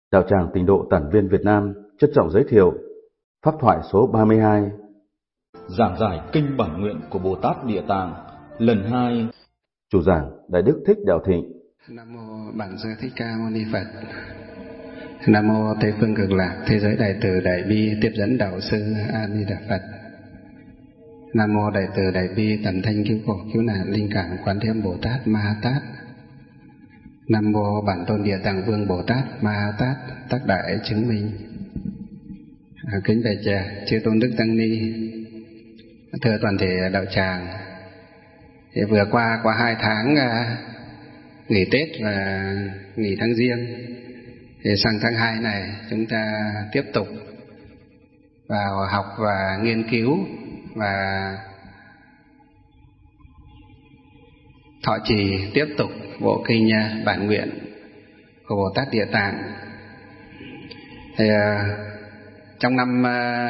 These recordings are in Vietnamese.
Đạo tràng Tịnh độ Tản viên Việt Nam trân trọng giới thiệu Pháp thoại số 32, giảng giải kinh bản nguyện của Bồ Tát Địa Tạng lần 2. Chủ giảng Đại đức Thích Đạo Thịnh. Nam mô Bản Sư Thích Ca Mâu Ni Phật. Nam mô Tây phương Cực Lạc Thế giới Đại từ Đại bi Tiếp dẫn Đạo sư A Di Đà Phật. Nam mô Đại từ Đại bi Tận thanh cứu khổ cứu nạn linh cảm Quán Thế Âm Bồ Tát Ma Ha Tát. Nam mô Bản Tôn Địa Tạng Vương Bồ Tát Ma Ha Tát tác đại chứng minh. Kính bạch chư tôn đức tăng ni, thưa toàn thể đạo tràng. Thì vừa qua 2 tháng nghỉ Tết và nghỉ tháng Giêng, thì sang tháng 2 này chúng ta tiếp tục vào học và nghiên cứu và thọ trì tiếp tục bộ kinh bản nguyện của Bồ Tát Địa Tạng. Thì trong năm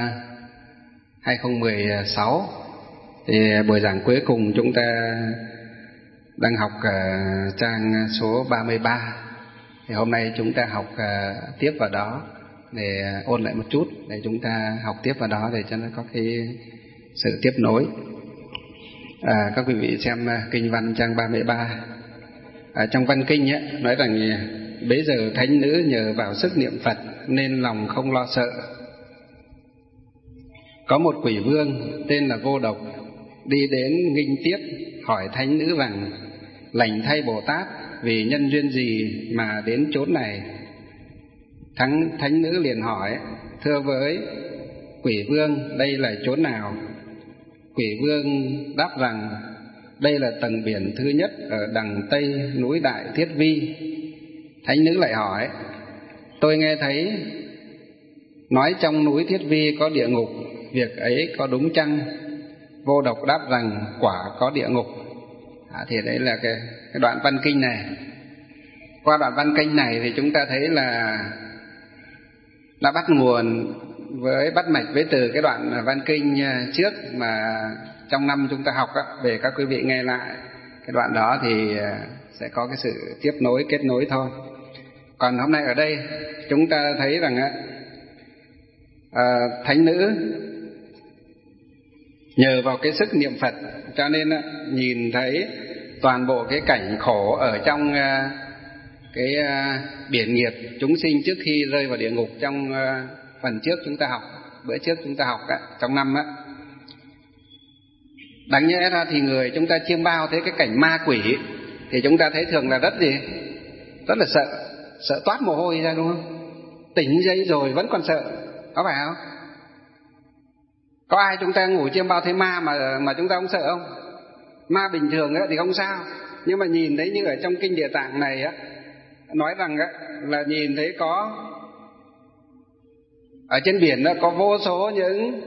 2016 thì buổi giảng cuối cùng chúng ta đang học trang số 33. Thì hôm nay chúng ta học tiếp vào đó để ôn lại một chút, để chúng ta học tiếp vào đó để cho nó có cái sự tiếp nối. Các quý vị xem kinh văn trang 33. Trong văn kinh ấy, nói rằng bấy giờ thánh nữ nhờ vào sức niệm Phật nên lòng không lo sợ. Có một quỷ vương tên là Vô Độc đi đến nghinh tiếp hỏi thánh nữ rằng: lành thay Bồ Tát, vì nhân duyên gì mà đến chốn này? Thánh nữ liền hỏi: thưa với quỷ vương, đây là chốn nào? Quỷ vương đáp rằng: đây là tầng biển thứ nhất ở đằng tây núi Đại Thiết Vi. Thánh nữ lại hỏi: tôi nghe thấy nói trong núi Thiết Vi có địa ngục, việc ấy có đúng chăng? Vô Độc đáp rằng: quả có địa ngục. Thì đấy là cái đoạn văn kinh này. Qua đoạn văn kinh này thì chúng ta thấy là đã bắt mạch với từ cái đoạn văn kinh trước mà trong năm chúng ta học á, về các quý vị nghe lại cái đoạn đó thì sẽ có cái sự tiếp nối, kết nối thôi. Còn hôm nay ở đây chúng ta thấy rằng thánh nữ nhờ vào cái sức niệm Phật cho nên nhìn thấy toàn bộ cái cảnh khổ ở trong cái biển nghiệp chúng sinh trước khi rơi vào địa ngục. Trong phần trước chúng ta học, bữa trước chúng ta học trong năm á, đáng nhẽ ra thì người chúng ta chiêm bao thấy cái cảnh ma quỷ thì chúng ta thấy thường là rất là sợ toát mồ hôi ra, đúng không? Tỉnh dậy rồi vẫn còn sợ, có phải không? Có ai chúng ta ngủ chiêm bao thấy ma mà chúng ta không sợ không? Ma bình thường thì không sao, nhưng mà nhìn thấy như ở trong kinh Địa Tạng này á, nói rằng là nhìn thấy có ở trên biển đó có vô số những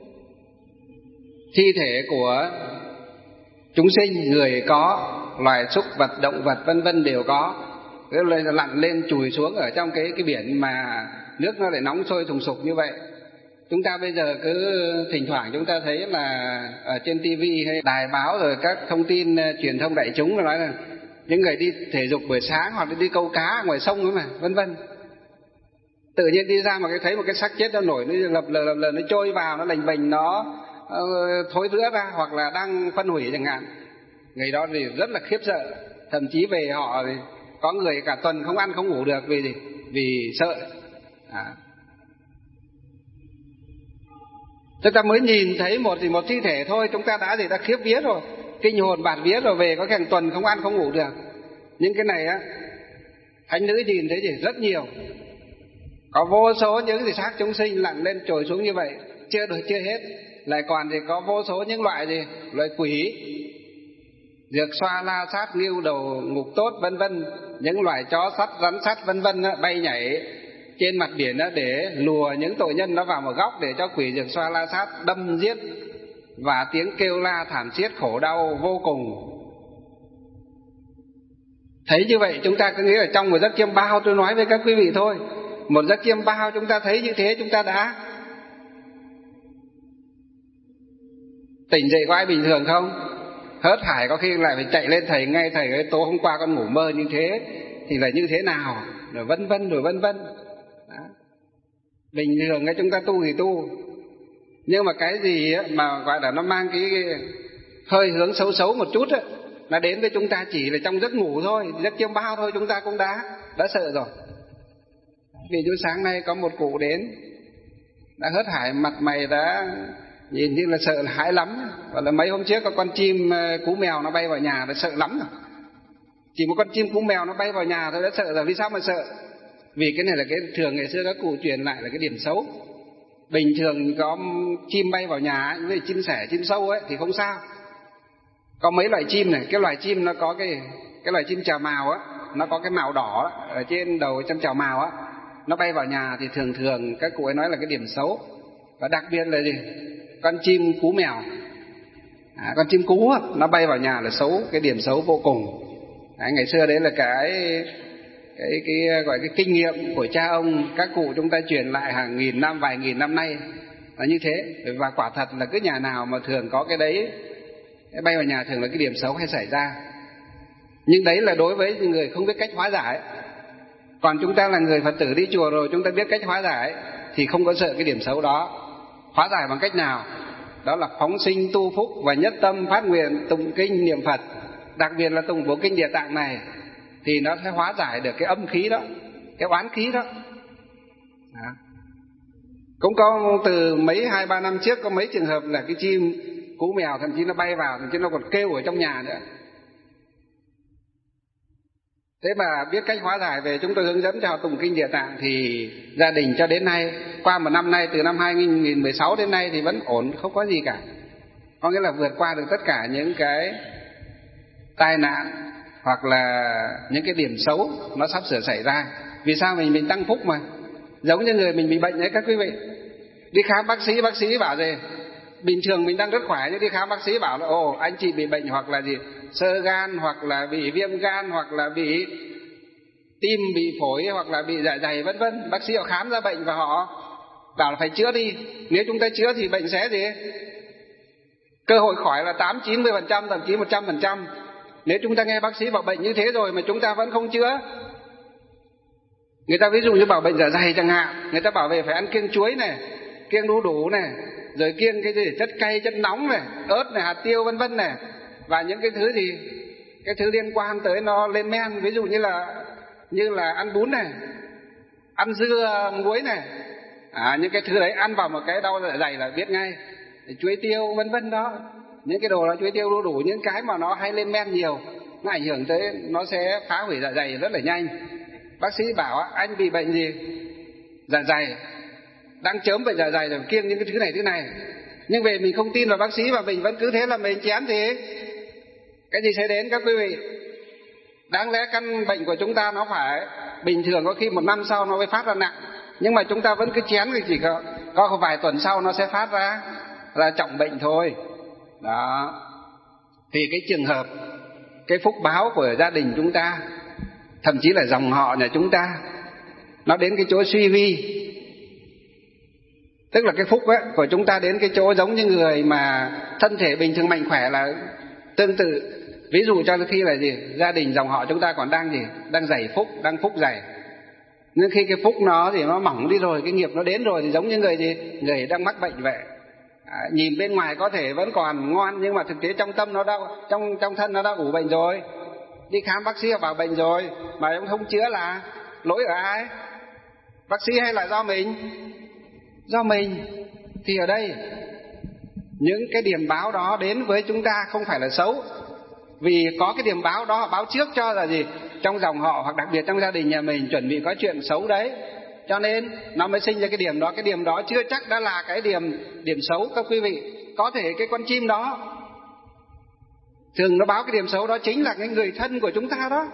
thi thể của chúng sinh, người có, loài súc vật, động vật vân vân đều có, lặn lên chùi xuống ở trong cái biển mà nước nó lại nóng sôi thùng sục như vậy. Chúng ta bây giờ cứ thỉnh thoảng chúng ta thấy là ở trên tivi hay đài báo rồi các thông tin truyền thông đại chúng nói là những người đi thể dục buổi sáng hoặc đi câu cá ngoài sông ấy mà, vân vân, tự nhiên đi ra mà thấy một cái xác chết nó nổi, nó lập lờ nó trôi vào, nó lềnh bềnh, nó thối rữa ra, hoặc là đang phân hủy chẳng hạn. Người đó thì rất là khiếp sợ, thậm chí về họ thì có người cả tuần không ăn không ngủ được vì gì? Vì sợ. Chúng ta mới nhìn thấy một thi thể thôi, chúng ta đã khiếp vía rồi, kinh hồn bạt vía rồi, về có hàng tuần không ăn không ngủ được. Nhưng cái này á, thánh nữ nhìn thấy thì rất nhiều, có vô số những xác chúng sinh lặn lên trồi xuống như vậy, chưa hết, lại còn thì có vô số những loại loại quỷ, dược xoa, la sát, ngưu đầu, ngục tốt vân vân, những loài chó sắt, rắn sắt vân vân bay nhảy trên mặt biển để lùa những tội nhân nó vào một góc để cho quỷ dược xoa la sát đâm giết, và tiếng kêu la thảm thiết khổ đau vô cùng. Thấy như vậy chúng ta cứ nghĩ là trong một giấc chiêm bao, tôi nói với các quý vị thôi, một giấc chiêm bao chúng ta thấy như thế, chúng ta đã tỉnh dậy. Có ai bình thường không? Hớt hải có khi lại phải chạy lên thầy ngay: thầy ơi, tối hôm qua con ngủ mơ như thế thì là như thế nào, rồi vân vân. Đó. Bình thường cái chúng ta tu thì tu, nhưng mà cái gì mà gọi là nó mang cái hơi hướng xấu xấu một chút ấy, nó đến với chúng ta chỉ là trong giấc ngủ thôi, giấc chiêm bao thôi, chúng ta cũng đã sợ rồi. Vì chú sáng nay có một cụ đến, đã hớt hải, mặt mày đã nhìn như là sợ hãi lắm. Và là mấy hôm trước có con chim cú mèo nó bay vào nhà, đã sợ lắm rồi. Chỉ một con chim cú mèo nó bay vào nhà thôi đã sợ rồi. Vì sao mà sợ? Vì cái này là cái thường ngày xưa các cụ truyền lại là cái điểm xấu. Bình thường có chim bay vào nhà, như chim sẻ, chim sâu ấy thì không sao. Có mấy loại chim này, cái loài chim nó có cái loài chim chào mào á, nó có cái màu đỏ ở trên đầu trong chào mào á, nó bay vào nhà thì thường thường các cụ ấy nói là cái điểm xấu. Và đặc biệt là gì? Con chim cú mèo, con chim cú á, nó bay vào nhà là xấu, cái điểm xấu vô cùng. Ngày xưa đấy là cái gọi cái kinh nghiệm của cha ông, các cụ chúng ta truyền lại hàng nghìn năm, vài nghìn năm nay là như thế. Và quả thật là cứ nhà nào mà thường có cái đấy, cái bay vào nhà thường là cái điểm xấu hay xảy ra. Nhưng đấy là đối với người không biết cách hóa giải. Còn chúng ta là người Phật tử đi chùa rồi, chúng ta biết cách hóa giải thì không có sợ cái điểm xấu đó. Hóa giải bằng cách nào? Đó là phóng sinh tu phúc và nhất tâm phát nguyện tụng kinh niệm Phật. Đặc biệt là tụng bộ kinh Địa Tạng này thì nó sẽ hóa giải được cái âm khí đó, cái oán khí đó. Cũng có từ mấy 2-3 năm trước có mấy trường hợp là cái chim cú mèo thậm chí nó bay vào, thậm chí nó còn kêu ở trong nhà nữa. Thế mà biết cách hóa giải về, chúng tôi hướng dẫn cho họ tụng kinh Địa Tạng thì gia đình cho đến nay, qua một năm nay, từ năm 2016 đến nay thì vẫn ổn, không có gì cả. Có nghĩa là vượt qua được tất cả những cái tai nạn hoặc là những cái điểm xấu nó sắp sửa xảy ra. Vì sao? Mình tăng phúc mà. Giống như người mình bị bệnh ấy các quý vị, đi khám bác sĩ bảo gì bình thường mình đang rất khỏe, nhưng đi khám bác sĩ bảo là ồ anh chị bị bệnh hoặc là gì xơ gan, hoặc là bị viêm gan, hoặc là bị tim, bị phổi, hoặc là bị dạ dày vân vân. Bác sĩ họ khám ra bệnh và họ bảo là phải chữa đi. Nếu chúng ta chữa thì bệnh sẽ gì? Cơ hội khỏi là 80-90%, thậm chí 100%. Nếu chúng ta nghe bác sĩ bảo bệnh như thế rồi mà chúng ta vẫn không chữa. Người ta ví dụ như bảo bệnh dạ dày chẳng hạn, người ta bảo về phải ăn kiêng chuối này, kiêng đu đủ này, rồi kiêng cái gì chất cay, chất nóng này, ớt này, hạt tiêu vân vân này, và những cái thứ gì, cái thứ liên quan tới nó lên men, ví dụ như là ăn bún này, ăn dưa muối này, những cái thứ đấy ăn vào một cái đau dạ dày là biết ngay. Chuối tiêu vân vân đó, những cái đồ đó, chuối tiêu đu đủ, những cái mà nó hay lên men nhiều, nó ảnh hưởng tới, nó sẽ phá hủy dạ dày rất là nhanh. Bác sĩ bảo anh bị bệnh gì? Dạ dày, đang chớm bệnh dạ dày rồi, kiêng những cái thứ này. Nhưng về mình không tin vào bác sĩ và mình vẫn cứ thế là mình chén thì cái gì sẽ đến các quý vị? Đáng lẽ căn bệnh của chúng ta nó phải bình thường, có khi 1 năm sau nó mới phát ra nặng, nhưng mà chúng ta vẫn cứ chén thì chỉ có vài tuần sau nó sẽ phát ra trọng bệnh thôi. Đó. Thì cái trường hợp, cái phúc báo của gia đình chúng ta, thậm chí là dòng họ nhà chúng ta, nó đến cái chỗ suy vi. Tức là cái phúc ấy của chúng ta đến cái chỗ giống như người mà thân thể bình thường mạnh khỏe là tương tự. Ví dụ cho khi là gì? Gia đình dòng họ chúng ta còn đang dày phúc, đang phúc dày. Nhưng khi cái phúc nó thì nó mỏng đi rồi, cái nghiệp nó đến rồi thì giống như người đang mắc bệnh vậy. Nhìn bên ngoài có thể vẫn còn ngoan, nhưng mà thực tế trong tâm nó đã, trong thân nó đã ủ bệnh rồi. Đi khám bác sĩ bảo bệnh rồi mà ông không chữa là lỗi ở ai? Bác sĩ hay là do mình? Do mình. Thì ở đây những cái điểm báo đó đến với chúng ta không phải là xấu, vì có cái điểm báo đó báo trước cho là gì? Trong dòng họ hoặc đặc biệt trong gia đình nhà mình chuẩn bị có chuyện xấu đấy, cho nên nó mới sinh ra cái điểm đó. Cái điểm đó chưa chắc đã là cái điểm xấu các quý vị. Có thể cái con chim đó thường nó báo cái điểm xấu đó chính là cái người thân của chúng ta đó.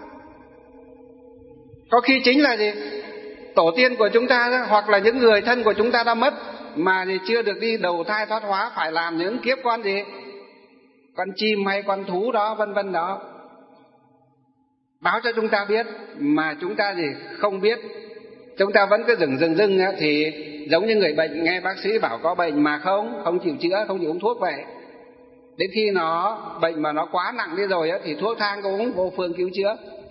Có khi chính là gì? Tổ tiên của chúng ta đó, hoặc là những người thân của chúng ta đã mất mà thì chưa được đi đầu thai thoát hóa, phải làm những kiếp con gì? Con chim hay con thú đó vân vân đó. Báo cho chúng ta biết mà chúng ta gì? Không biết. Chúng ta vẫn cứ dừng thì giống như người bệnh nghe bác sĩ bảo có bệnh mà không chịu chữa, không chịu uống thuốc vậy. Đến khi nó bệnh mà nó quá nặng đi rồi thì thuốc thang cũng vô phương cứu chữa.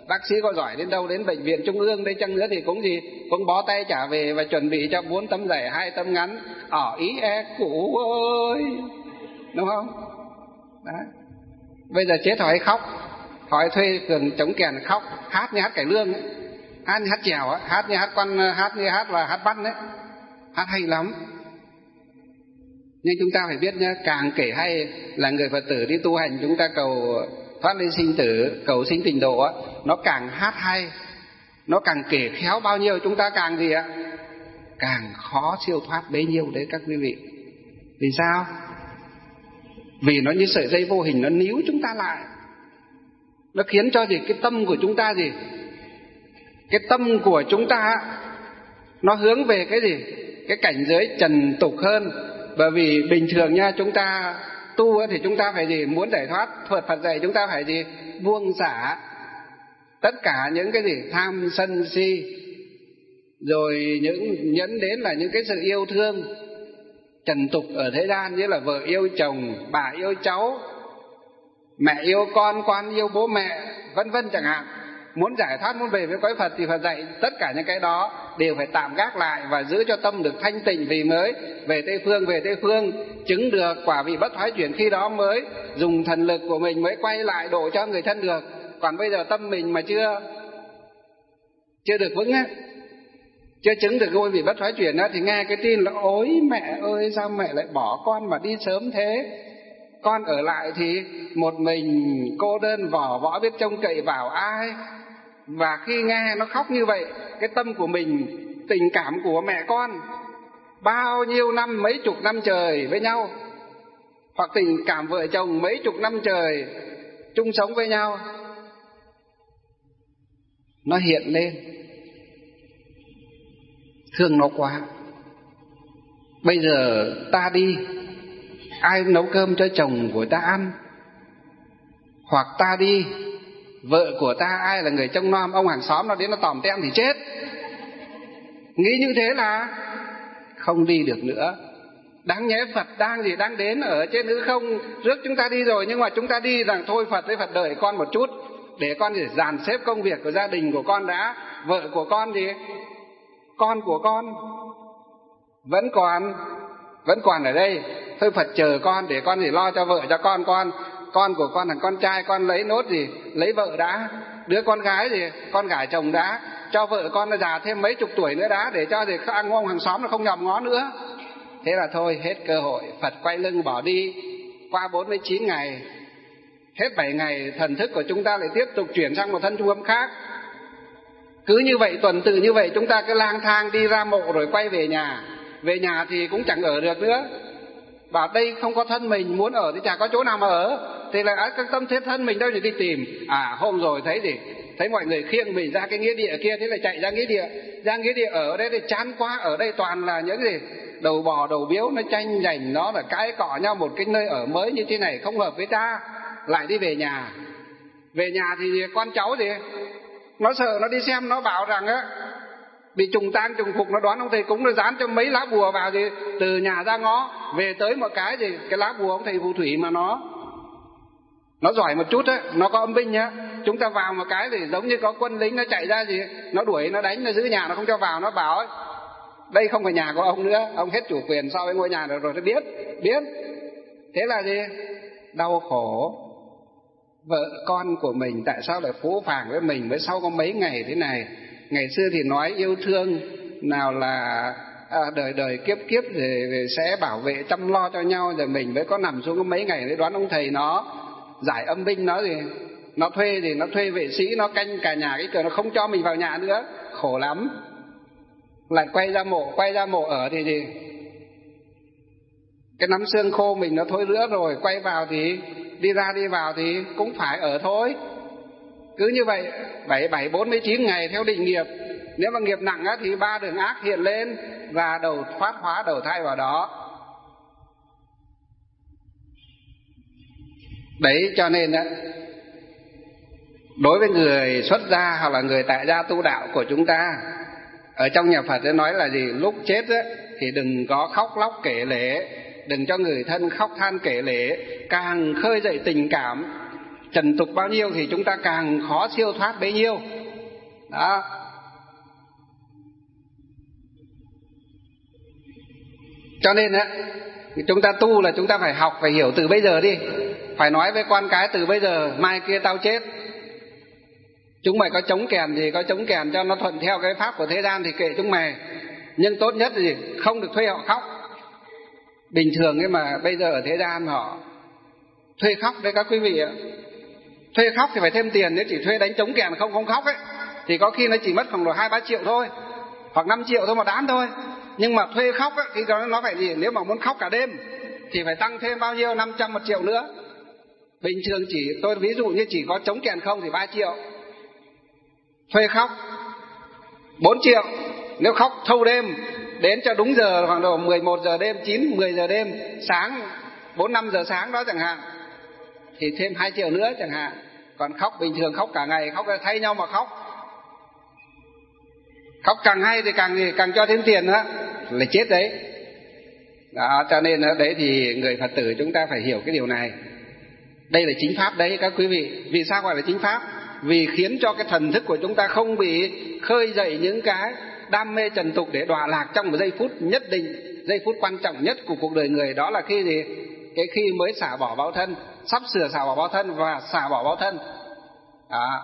bác sĩ có giỏi đến đâu, đến bệnh viện trung ương đây chăng nữa thì cũng cũng bó tay trả về và chuẩn bị cho 4 tấm giày 2 tấm ngắn, ý cụ ơi, đúng không? Đấy. Bây giờ chết hỏi khóc, hỏi thuê cường chống kèn khóc, hát như hát cải lương ấy, hát như hát chèo ấy, hát như hát là hát văn đấy, hát hay lắm. Nhưng chúng ta phải biết nhá, càng kể hay là người Phật tử đi tu hành, chúng ta cầu thoát ly sinh tử, cầu sinh tịnh độ á, nó càng hát hay, nó càng kể khéo bao nhiêu, chúng ta càng gì ạ? Càng khó siêu thoát bấy nhiêu đấy các quý vị. Vì sao? Vì nó như sợi dây vô hình, nó níu chúng ta lại, nó khiến cho gì? Cái tâm của chúng ta gì? Cái tâm của chúng ta nó hướng về cái gì? Cái cảnh giới trần tục hơn. Bởi vì bình thường nha, chúng ta tu thì chúng ta phải gì? Muốn giải thoát, Phật dạy chúng ta phải gì? Buông xả tất cả những cái gì? Tham sân si, rồi nhẫn đến là những cái sự yêu thương trần tục ở thế gian, như là vợ yêu chồng, bà yêu cháu, mẹ yêu con yêu bố mẹ, vân vân chẳng hạn. Muốn giải thoát, muốn về với cõi Phật thì Phật dạy tất cả những cái đó đều phải tạm gác lại và giữ cho tâm được thanh tịnh, vì mới về Tây Phương chứng được quả vị bất thoái chuyển, khi đó mới dùng thần lực của mình mới quay lại độ cho người thân được. Còn bây giờ tâm mình mà chưa được vững á, chưa chứng được ngôi vị bất thoái chuyển á, thì nghe cái tin là ôi mẹ ơi, sao mẹ lại bỏ con mà đi sớm thế, con ở lại thì một mình cô đơn vỏ võ, biết trông cậy vào ai. Và khi nghe nó khóc như vậy, cái tâm của mình, tình cảm của mẹ con bao nhiêu năm, mấy chục năm trời với nhau, hoặc tình cảm vợ chồng mấy chục năm trời chung sống với nhau, nó hiện lên, thương nó quá. Bây giờ ta đi, ai nấu cơm cho chồng của ta ăn? Hoặc ta đi, vợ của ta ai là người trông nom? Ông hàng xóm nó đến nó tòm tem thì chết. Nghĩ như thế là không đi được nữa. Đáng nhẽ Phật đang đến ở trên hư không rước chúng ta đi rồi, nhưng mà chúng ta đi rằng thôi Phật với Phật đợi con một chút, để con để dàn xếp công việc của gia đình của con đã. Vợ của con thì con của con vẫn còn ở đây, thôi Phật chờ con để con thì lo cho vợ cho con của con thằng con trai con lấy nốt gì, lấy vợ đã. Đứa con gái thì con gả chồng đã, cho vợ con nó già thêm mấy chục tuổi nữa đã, để cho thì ông hàng xóm nó không nhòm ngó nữa. Thế là thôi hết cơ hội, Phật quay lưng bỏ đi. Qua 49 ngày, hết 7 ngày, thần thức của chúng ta lại tiếp tục chuyển sang một thân trung âm khác. Cứ như vậy, tuần tự như vậy, chúng ta cứ lang thang đi ra mộ rồi quay về nhà. Về nhà thì cũng chẳng ở được nữa. Bảo đây không có thân mình, muốn ở thì chả có chỗ nào mà ở. Thì là các tâm thế thân mình đâu thì đi tìm. Hôm rồi thấy mọi người khiêng mình ra cái nghĩa địa kia, thế là chạy ra nghĩa địa ở đây thì chán quá. Ở đây toàn là những gì đầu bò đầu biếu, nó tranh giành, nó là cãi cọ nhau. Một cái nơi ở mới như thế này không hợp với ta, lại đi về nhà. Về nhà thì con cháu thì nó sợ, nó đi xem, nó bảo rằng á bị trùng tang trùng phục, nó đoán ông thầy cúng nó dán cho mấy lá bùa vào, thì từ nhà ra ngõ về tới một cái thì cái lá bùa ông thầy phù thủy mà nó giỏi một chút á, nó có âm binh nhá. Chúng ta vào một cái thì giống như có quân lính nó chạy ra gì, nó đuổi, nó đánh, nó giữ nhà, nó không cho vào. Nó bảo ấy, đây không phải nhà của ông nữa, ông hết chủ quyền so với ngôi nhà rồi. Nó biết. Thế là gì? Đau khổ. Vợ con của mình tại sao lại phũ phàng với mình mới sau có mấy ngày thế này. Ngày xưa thì nói yêu thương, nào là đời đời kiếp kiếp thì sẽ bảo vệ chăm lo cho nhau, rồi mình mới có nằm xuống có mấy ngày để đoán ông thầy nó giải âm binh. Nó gì, nó thuê vệ sĩ, nó canh cả nhà cái cửa, nó không cho mình vào nhà nữa, khổ lắm. Lại quay ra mộ ở thì gì, cái nắm xương khô mình nó thối rữa rồi, quay vào thì đi ra đi vào thì cũng phải ở thôi. Cứ như vậy 47-49 ngày theo định nghiệp. Nếu mà nghiệp nặng á, thì 3 đường ác hiện lên và đầu thoát hóa đầu thai vào đó. Đấy cho nên á, đối với người xuất gia hoặc là người tại gia tu đạo của chúng ta, ở trong nhà Phật nói là gì? Lúc chết á, thì đừng có khóc lóc kể lể, đừng cho người thân khóc than kể lể, càng khơi dậy tình cảm trần tục bao nhiêu thì chúng ta càng khó siêu thoát bấy nhiêu. Đó. Cho nên á, chúng ta tu là chúng ta phải học, phải hiểu từ bây giờ đi. Phải nói với con cái từ bây giờ, mai kia tao chết, chúng mày có chống kèn thì có chống kèn cho nó thuận theo cái pháp của thế gian thì kệ chúng mày. Nhưng tốt nhất thì không được thuê họ khóc. Bình thường ấy mà bây giờ ở thế gian họ thuê khóc đấy các quý vị ạ. Thuê khóc thì phải thêm tiền, nếu chỉ thuê đánh chống kèn không khóc ấy thì có khi nó chỉ mất khoảng độ 2-3 triệu thôi, hoặc 5 triệu thôi một đám thôi. Nhưng mà thuê khóc ấy, thì nó phải gì? Nếu mà muốn khóc cả đêm thì phải tăng thêm bao nhiêu? 500, 1 triệu nữa. Bình thường tôi ví dụ như chỉ có chống kèn không thì 3 triệu. Thuê khóc 4 triệu. Nếu khóc thâu đêm đến cho đúng giờ khoảng độ 11 giờ đêm, 9, 10 giờ đêm, sáng 4-5 giờ sáng đó chẳng hạn, thì thêm 2 triệu nữa chẳng hạn. Còn khóc bình thường khóc cả ngày, khóc thay nhau mà khóc. Khóc càng hay thì càng cho thêm tiền nữa, là chết đấy. Đó, cho nên ở đấy thì người Phật tử chúng ta phải hiểu cái điều này. Đây là chính pháp đấy các quý vị. Vì sao gọi là chính pháp? Vì khiến cho cái thần thức của chúng ta không bị khơi dậy những cái đam mê trần tục để đọa lạc trong một giây phút nhất định, giây phút quan trọng nhất của cuộc đời người. Đó là khi gì? Cái khi mới xả bỏ báo thân, sắp sửa xả bỏ báo thân và xả bỏ báo thân. Đó.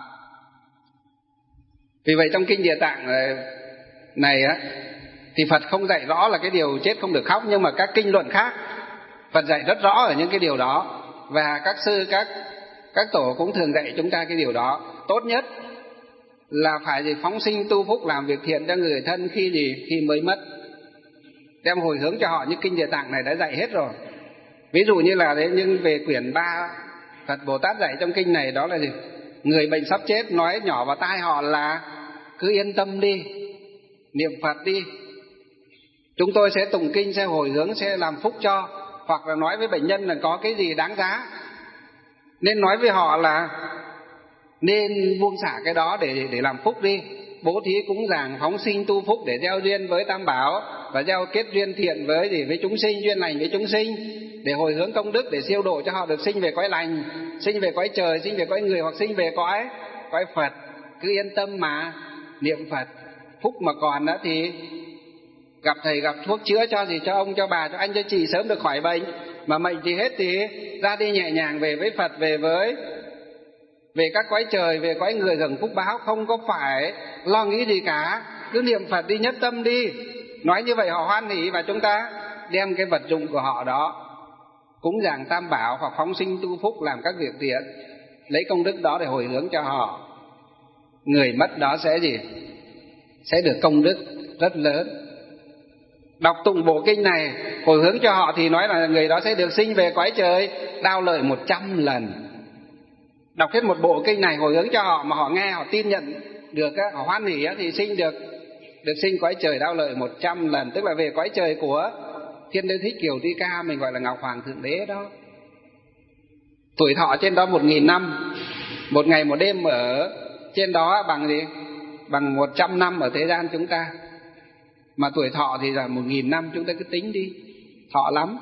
Vì vậy trong kinh Địa Tạng này á, thì Phật không dạy rõ là cái điều chết không được khóc, nhưng mà các kinh luận khác Phật dạy rất rõ ở những cái điều đó. Và các sư, các tổ cũng thường dạy chúng ta cái điều đó. Tốt nhất là phải phóng sinh tu phúc, làm việc thiện cho người thân khi mới mất, đem hồi hướng cho họ. Như kinh Địa Tạng này đã dạy hết rồi. Ví dụ như là đấy, nhưng về quyển 3 Phật Bồ Tát dạy trong kinh này đó là gì? Người bệnh sắp chết nói nhỏ vào tai họ là cứ yên tâm đi, niệm Phật đi, chúng tôi sẽ tụng kinh, sẽ hồi hướng, sẽ làm phúc cho. Hoặc là nói với bệnh nhân là có cái gì đáng giá, nên nói với họ là nên buông xả cái đó để làm phúc đi. Bố thí cúng dường, phóng sinh tu phúc để gieo duyên với Tam Bảo, và gieo kết duyên thiện với chúng sinh, duyên lành với chúng sinh, để hồi hướng công đức, để siêu độ cho họ được sinh về cõi lành, sinh về cõi trời, sinh về cõi người, hoặc sinh về cõi Phật. Cứ yên tâm mà niệm Phật. Phúc mà còn đó thì gặp thầy gặp thuốc chữa cho gì, cho ông, cho bà, cho anh, cho chị sớm được khỏi bệnh. Mà mệnh thì hết thì ra đi nhẹ nhàng về với Phật, về các cõi trời, về cõi người hưởng phúc báo, không có phải lo nghĩ gì cả. Cứ niệm Phật đi, nhất tâm đi. Nói như vậy họ hoan hỉ, và chúng ta đem cái vật dụng của họ đó cúng dường Tam Bảo hoặc phóng sinh tu phúc, làm các việc thiện, lấy công đức đó để hồi hướng cho họ. Người mất đó sẽ gì? Sẽ được công đức rất lớn. Đọc tụng bộ kinh này hồi hướng cho họ thì nói là người đó sẽ được sinh về cõi trời đao lợi 100 lần. Đọc hết một bộ kinh này hồi hướng cho họ, mà họ nghe, họ tin nhận được, họ hoan hỉ thì sinh được sinh cõi trời đao lợi 100 lần. Tức là về cõi trời của Thiên Đế Thích Kiều Ti Ca, mình gọi là Ngọc Hoàng Thượng Đế đó. Tuổi thọ trên đó 1000 năm. Một ngày một đêm ở trên đó bằng gì? Bằng 100 năm ở thế gian chúng ta. Mà tuổi thọ thì là 1000 năm, chúng ta cứ tính đi, thọ lắm.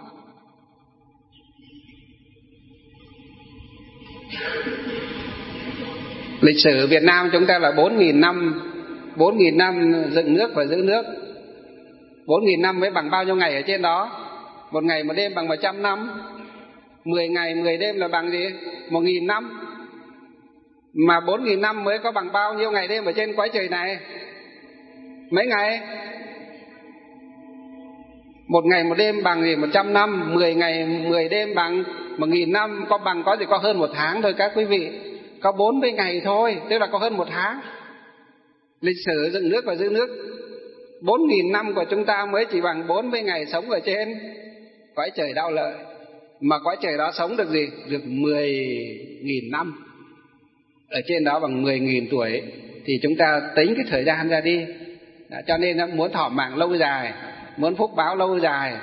Lịch sử Việt Nam chúng ta là 4000 năm, 4000 năm dựng nước và giữ nước. 4000 năm mới bằng bao nhiêu ngày ở trên đó? Một ngày một đêm bằng 100 năm. 10 ngày 10 đêm là bằng gì? 1000 năm. Mà 4000 năm mới có bằng bao nhiêu ngày đêm ở trên cõi trời này? Mấy ngày? Một ngày một đêm bằng gì? 100 năm. 10 ngày 10 đêm bằng 1000 năm. Có hơn 1 tháng thôi các quý vị. Có 40 ngày thôi, tức là có hơn 1 tháng. Lịch sử dựng nước và giữ nước 4000 năm của chúng ta mới chỉ bằng 40 ngày sống ở trên cõi trời đao lợi. Mà cõi trời đó sống được gì? Được 10.000 năm. Ở trên đó bằng 10.000 tuổi. Thì chúng ta tính cái thời gian ra đi. Cho nên muốn thọ mạng lâu dài, muốn phúc báo lâu dài,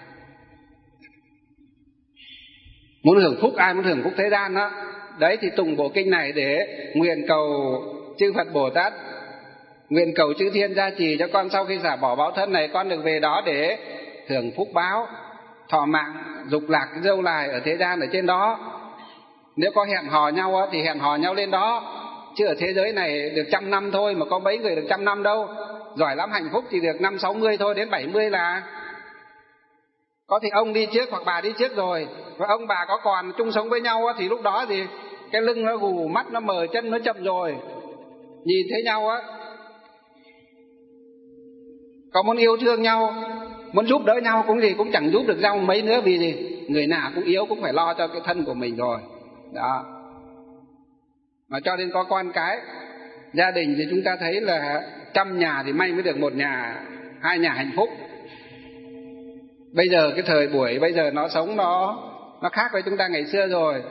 muốn hưởng phúc, ai muốn hưởng phúc thế gian đó, đấy thì tụng bộ kinh này để nguyện cầu chư Phật Bồ Tát, nguyện cầu chư thiên gia trì cho con sau khi xả bỏ báo thân này, con được về đó để hưởng phúc báo, thọ mạng dục lạc dâu lại ở thế gian ở trên đó. Nếu có hẹn hò nhau thì hẹn hò nhau lên đó, chứ ở thế giới này được 100 năm thôi, mà có mấy người được 100 năm đâu. Giỏi lắm hạnh phúc thì được 50-60 thôi, đến 70 là có thì ông đi trước hoặc bà đi trước rồi. Và ông bà có còn chung sống với nhau thì lúc đó thì cái lưng nó gù, mắt nó mờ, chân nó chậm rồi, nhìn thấy nhau có muốn yêu thương nhau, muốn giúp đỡ nhau cũng chẳng giúp được nhau mấy nữa. Vì gì? Người nào cũng yếu, cũng phải lo cho cái thân của mình rồi đó. Mà cho nên có con cái, gia đình thì chúng ta thấy là 100 nhà thì may mới được 1 nhà, 2 nhà hạnh phúc. Bây giờ cái thời buổi bây giờ nó sống nó khác với chúng ta ngày xưa rồi.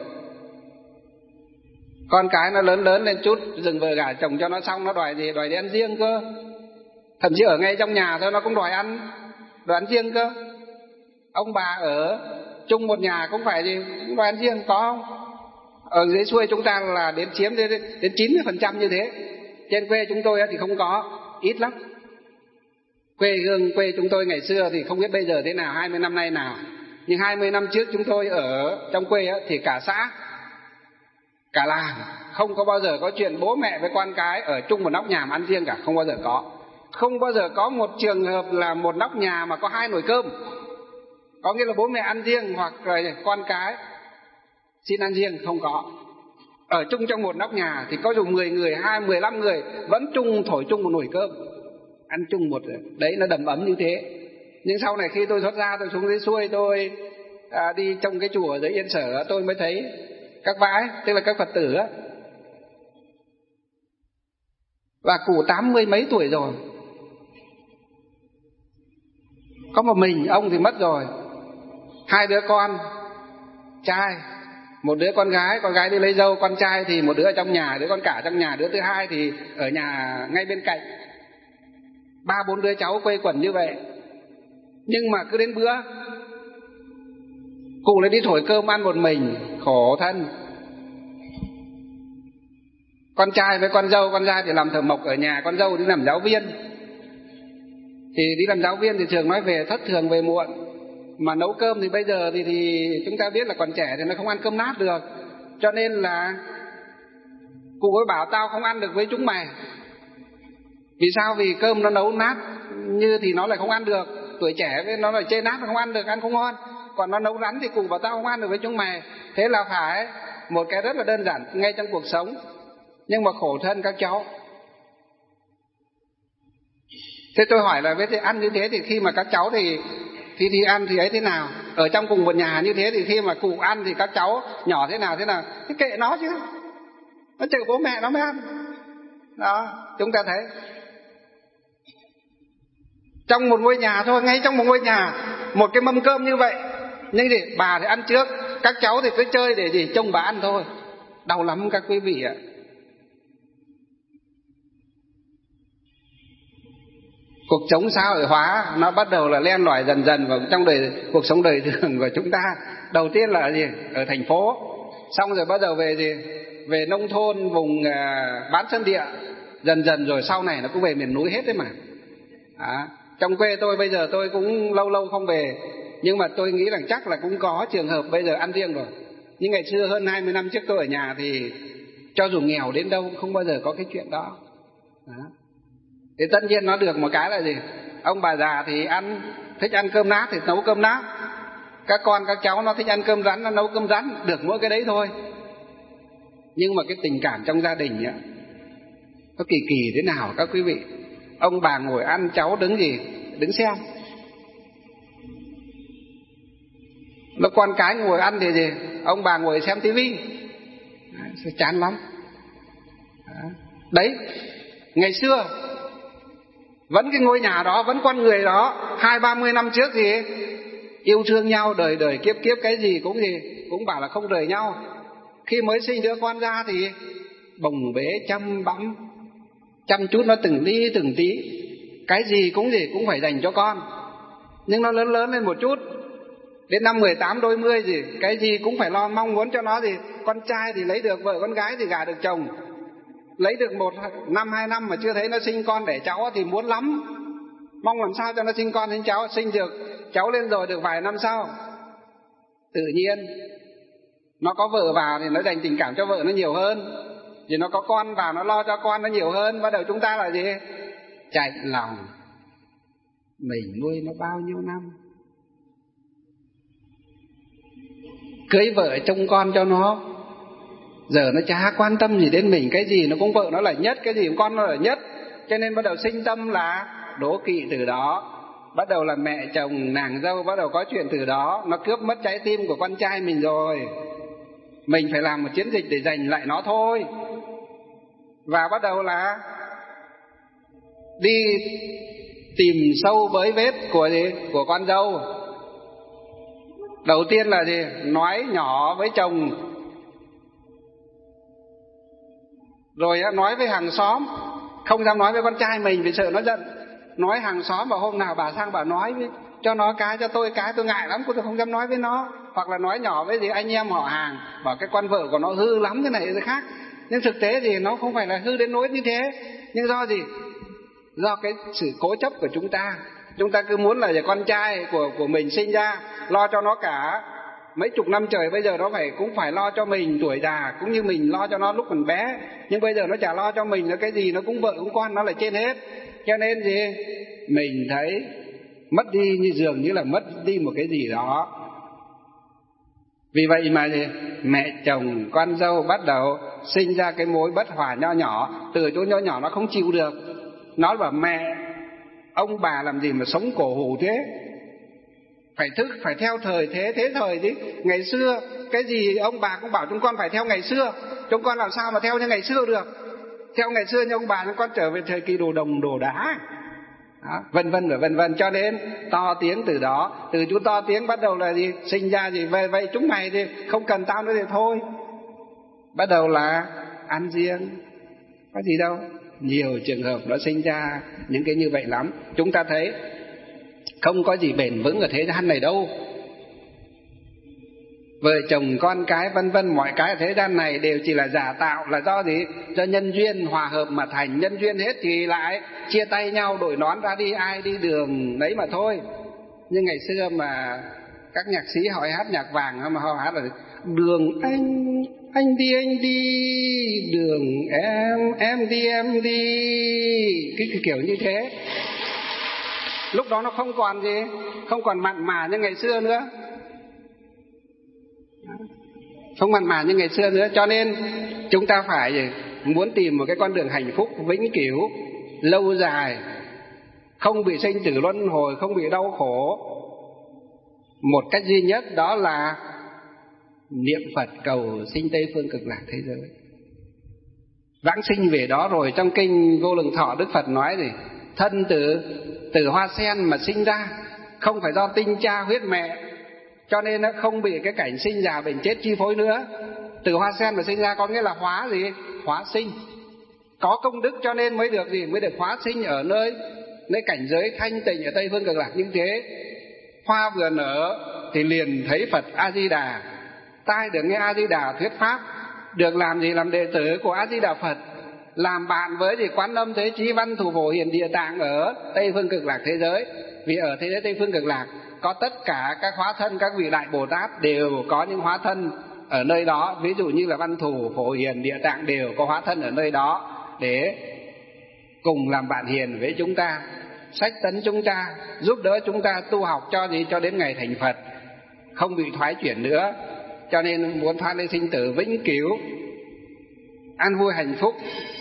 Con cái nó lớn lên chút, dừng vợ gả chồng cho nó xong, nó đòi gì? Đòi đi ăn riêng cơ. Thậm chí ở ngay trong nhà thôi nó cũng đòi ăn riêng cơ. Ông bà ở chung một nhà cũng phải gì? Cũng đòi ăn riêng, có không? Ở dưới xuôi chúng ta là chiếm đến 90% như thế. Trên quê chúng tôi thì không có, ít lắm. Quê chúng tôi ngày xưa thì không biết bây giờ thế nào, 20 năm nay nào. Nhưng 20 năm trước chúng tôi ở trong quê thì cả xã, cả làng không có bao giờ có chuyện bố mẹ với con cái ở chung một nóc nhà mà ăn riêng cả, không bao giờ có. Không bao giờ có một trường hợp là một nóc nhà mà có 2 nồi cơm. Có nghĩa là bố mẹ ăn riêng hoặc con cái xin ăn riêng, không có. Ở chung trong một nóc nhà thì có dù 10 người, 15 người vẫn thổi chung một nồi cơm, ăn chung một, đấy nó đầm ấm như thế. Nhưng sau này khi tôi thoát ra, tôi xuống dưới xuôi, tôi đi trong cái chùa ở dưới Yên Sở, tôi mới thấy các bái, tức là các Phật tử và cụ 80 mấy tuổi rồi, có một mình ông thì mất rồi, 2 đứa con trai, 1 đứa con gái đi lấy dâu, con trai thì 1 đứa ở trong nhà, đứa con cả trong nhà, đứa thứ 2 thì ở nhà ngay bên cạnh. 3-4 đứa cháu quây quần như vậy. Nhưng mà cứ đến bữa cụ lại đi thổi cơm ăn một mình, khổ thân. Con trai với con dâu, con trai thì làm thợ mộc ở nhà, con dâu đi làm giáo viên. Thì đi làm giáo viên thì thường nói về thất thường về muộn. Mà nấu cơm thì bây giờ thì chúng ta biết là còn trẻ thì nó không ăn cơm nát được. Cho nên là cụ ấy bảo tao không ăn được với chúng mày. Vì sao? Vì cơm nó nấu nát như thì nó lại không ăn được. Tuổi trẻ với nó lại chê nát, nó không ăn được, ăn không ngon. Còn nó nấu rắn thì cụ bảo tao không ăn được với chúng mày. Thế là phải một cái rất là đơn giản ngay trong cuộc sống. Nhưng mà khổ thân các cháu. Thế tôi hỏi là với ăn như thế thì khi mà các cháu thì ăn thì ấy thế nào? Ở trong cùng một nhà như thế thì khi mà cụ ăn thì các cháu nhỏ thế nào? Thế kệ nó chứ. Nó chờ bố mẹ nó mới ăn. Đó, chúng ta thấy. Trong một ngôi nhà thôi, ngay trong một ngôi nhà, một cái mâm cơm như vậy. Nhưng thì bà thì ăn trước, các cháu thì cứ chơi để gì? Trông bà ăn thôi. Đau lắm các quý vị ạ. Cuộc sống xã hội hóa nó bắt đầu là len lỏi dần dần vào trong cuộc sống đời thường của chúng ta. Đầu tiên là gì? Ở thành phố. Xong rồi bắt đầu về gì? Về nông thôn, vùng bán sân địa. Dần dần rồi sau này nó cũng về miền núi hết đấy mà. Trong quê tôi bây giờ tôi cũng lâu không về. Nhưng mà tôi nghĩ rằng chắc là cũng có trường hợp bây giờ ăn riêng rồi. Nhưng ngày xưa hơn 20 năm trước tôi ở nhà thì cho dù nghèo đến đâu không bao giờ có cái chuyện đó. Thì tất nhiên nó được một cái là gì? Ông bà già thì thích ăn cơm nát thì nấu cơm nát. Các con các cháu nó thích ăn cơm rắn, nó nấu cơm rắn. Được mỗi cái đấy thôi. Nhưng mà cái tình cảm trong gia đình ấy, nó kỳ thế nào các quý vị? Ông bà ngồi ăn, cháu đứng gì? Đứng xem. Nó con cái ngồi ăn thì gì? Ông bà ngồi xem tivi. Sẽ chán lắm. Đấy, ngày xưa vẫn cái ngôi nhà đó, vẫn con người đó, 20-30 năm trước thì yêu thương nhau, đời kiếp cái gì cũng bảo là không rời nhau. Khi mới sinh đứa con ra thì bồng bế chăm bẵm, chăm chút nó từng tí, cái gì cũng phải dành cho con. Nhưng nó lớn lên một chút, đến năm 18 đôi mươi gì, cái gì cũng phải lo mong muốn cho nó gì. Con trai thì lấy được vợ, con gái thì gả được chồng. Lấy được 1 năm 2 năm mà chưa thấy nó sinh con đẻ cháu thì muốn lắm. Mong làm sao cho nó sinh con sinh cháu, sinh được cháu lên rồi được vài năm sau. Tự nhiên Nó có vợ vào thì nó dành tình cảm cho vợ nó nhiều hơn, vì nó có con vào nó lo cho con nó nhiều hơn. Bắt đầu chúng ta là gì? Chạy lòng. Mình nuôi nó bao nhiêu năm, cưới vợ trông con cho nó, giờ nó chả quan tâm gì đến mình. Cái gì nó cũng vợ nó là nhất, cái gì cũng con nó là nhất. Cho nên bắt đầu sinh tâm là đố kỵ từ đó. Bắt đầu là mẹ chồng nàng dâu bắt đầu có chuyện từ đó. Nó cướp mất trái tim của con trai mình rồi, mình phải làm một chiến dịch để giành lại nó thôi. Và bắt đầu là đi tìm sâu bới vết của con dâu. Đầu tiên là gì? Nói nhỏ với chồng, rồi nói với hàng xóm. Không dám nói với con trai mình vì sợ nó giận. Nói hàng xóm, bảo hôm nào bà sang bà nói với, cho nó cái, cho tôi cái, tôi ngại lắm, tôi không dám nói với nó. Hoặc là nói nhỏ với gì anh em họ hàng, bảo cái con vợ của nó hư lắm thế này thế khác. Nhưng thực tế thì nó không phải là hư đến nỗi như thế. Nhưng do gì? Do cái sự cố chấp của chúng ta. Chúng ta cứ muốn là con trai của mình sinh ra lo cho nó cả mấy chục năm trời, bây giờ nó cũng phải lo cho mình tuổi già, cũng như mình lo cho nó lúc còn bé. Nhưng bây giờ nó chả lo cho mình, nó cái gì nó cũng vợ cũng con nó là trên hết. Cho nên gì? Mình thấy mất đi như dường như là mất đi một cái gì đó. Vì vậy mà gì? Mẹ chồng con dâu bắt đầu sinh ra cái mối bất hòa nho nhỏ. Từ chỗ nho nhỏ nó không chịu được, nó bảo mẹ, ông bà làm gì mà sống cổ hủ thế, phải thức, phải theo thời thế thời chứ. Ngày xưa cái gì ông bà cũng bảo chúng con phải theo ngày xưa, chúng con làm sao mà theo như ngày xưa được. Theo ngày xưa như ông bà chúng con trở về thời kỳ đồ đồng đồ đá đó, vân vân và vân vân. Cho nên to tiếng từ đó. Từ chú to tiếng bắt đầu là gì? Sinh ra gì? Vậy chúng mày thì không cần tao nữa thì thôi. Bắt đầu là ăn riêng. Có gì đâu. Nhiều trường hợp nó sinh ra những cái như vậy lắm. Chúng ta thấy không có gì bền vững ở thế gian này đâu. Vợ chồng con cái vân vân, mọi cái ở thế gian này đều chỉ là giả tạo. Là do gì? Do nhân duyên hòa hợp mà thành. Nhân duyên hết thì lại chia tay nhau, đổi nón ra đi, ai đi đường đấy mà thôi. Nhưng ngày xưa mà các nhạc sĩ họ hát nhạc vàng mà họ hát là đường anh đi, đường em đi, cái kiểu như thế. Lúc đó nó không còn gì, không còn mặn mà như ngày xưa nữa, không mặn mà như ngày xưa nữa. Cho nên chúng ta phải muốn tìm một cái con đường hạnh phúc vĩnh cửu, lâu dài, không bị sinh tử luân hồi, không bị đau khổ. Một cách duy nhất đó là niệm Phật cầu sinh Tây Phương Cực Lạc thế giới. Vãng sinh về đó rồi. Trong kinh Vô Lượng Thọ Đức Phật nói gì? Thân từ hoa sen mà sinh ra, không phải do tinh cha huyết mẹ, cho nên nó không bị cái cảnh sinh già bệnh chết chi phối nữa. Từ hoa sen mà sinh ra có nghĩa là hóa gì? Hóa sinh. Có công đức cho nên mới được gì? Mới được hóa sinh ở nơi cảnh giới thanh tịnh ở Tây Phương Cực Lạc như thế. Hoa vừa nở thì liền thấy Phật A Di Đà, tai được nghe A Di Đà thuyết pháp, được làm gì? Làm đệ tử của A Di Đà Phật, làm bạn với gì? Quán Âm Thế Chí Văn Thủ Phổ Hiền Địa Tạng ở Tây Phương Cực Lạc thế giới. Vì ở thế giới Tây Phương Cực Lạc có tất cả các hóa thân, các vị đại Bồ Tát đều có những hóa thân ở nơi đó. Ví dụ như là Văn Thủ, Phổ Hiền, Địa Tạng đều có hóa thân ở nơi đó để cùng làm bạn hiền với chúng ta, sách tấn chúng ta, giúp đỡ chúng ta tu học cho gì? Cho đến ngày thành Phật, không bị thoái chuyển nữa. Cho nên muốn thoát ly sinh tử vĩnh cửu, an vui hạnh phúc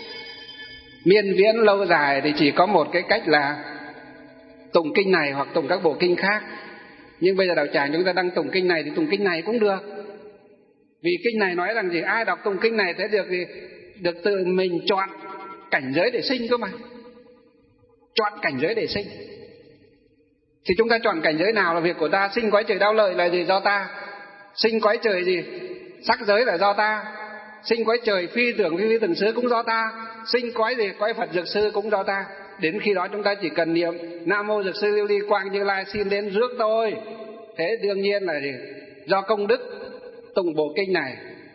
miên viễn lâu dài thì chỉ có một cái cách là tụng kinh này hoặc tụng các bộ kinh khác. Nhưng bây giờ đạo tràng chúng ta đang tụng kinh này thì tụng kinh này cũng được. Vì kinh này nói rằng gì? Ai đọc tụng kinh này sẽ được gì? Được tự mình chọn cảnh giới để sinh cơ mà. Chọn cảnh giới để sinh. Thì chúng ta chọn cảnh giới nào là việc của ta. Sinh cõi trời đau lợi là gì? Do ta. Sinh cõi trời gì? Sắc giới là do ta. Sinh cõi trời phi tưởng phi tưởng xứ cũng do ta. Sinh cõi gì? Cõi Phật Dược Sư cũng do ta. Đến khi đó chúng ta chỉ cần niệm Nam Mô Dược Sư Lưu Ly Quang Như Lai xin đến rước tôi. Thế đương nhiên là gì? Do công đức tụng bộ kinh này,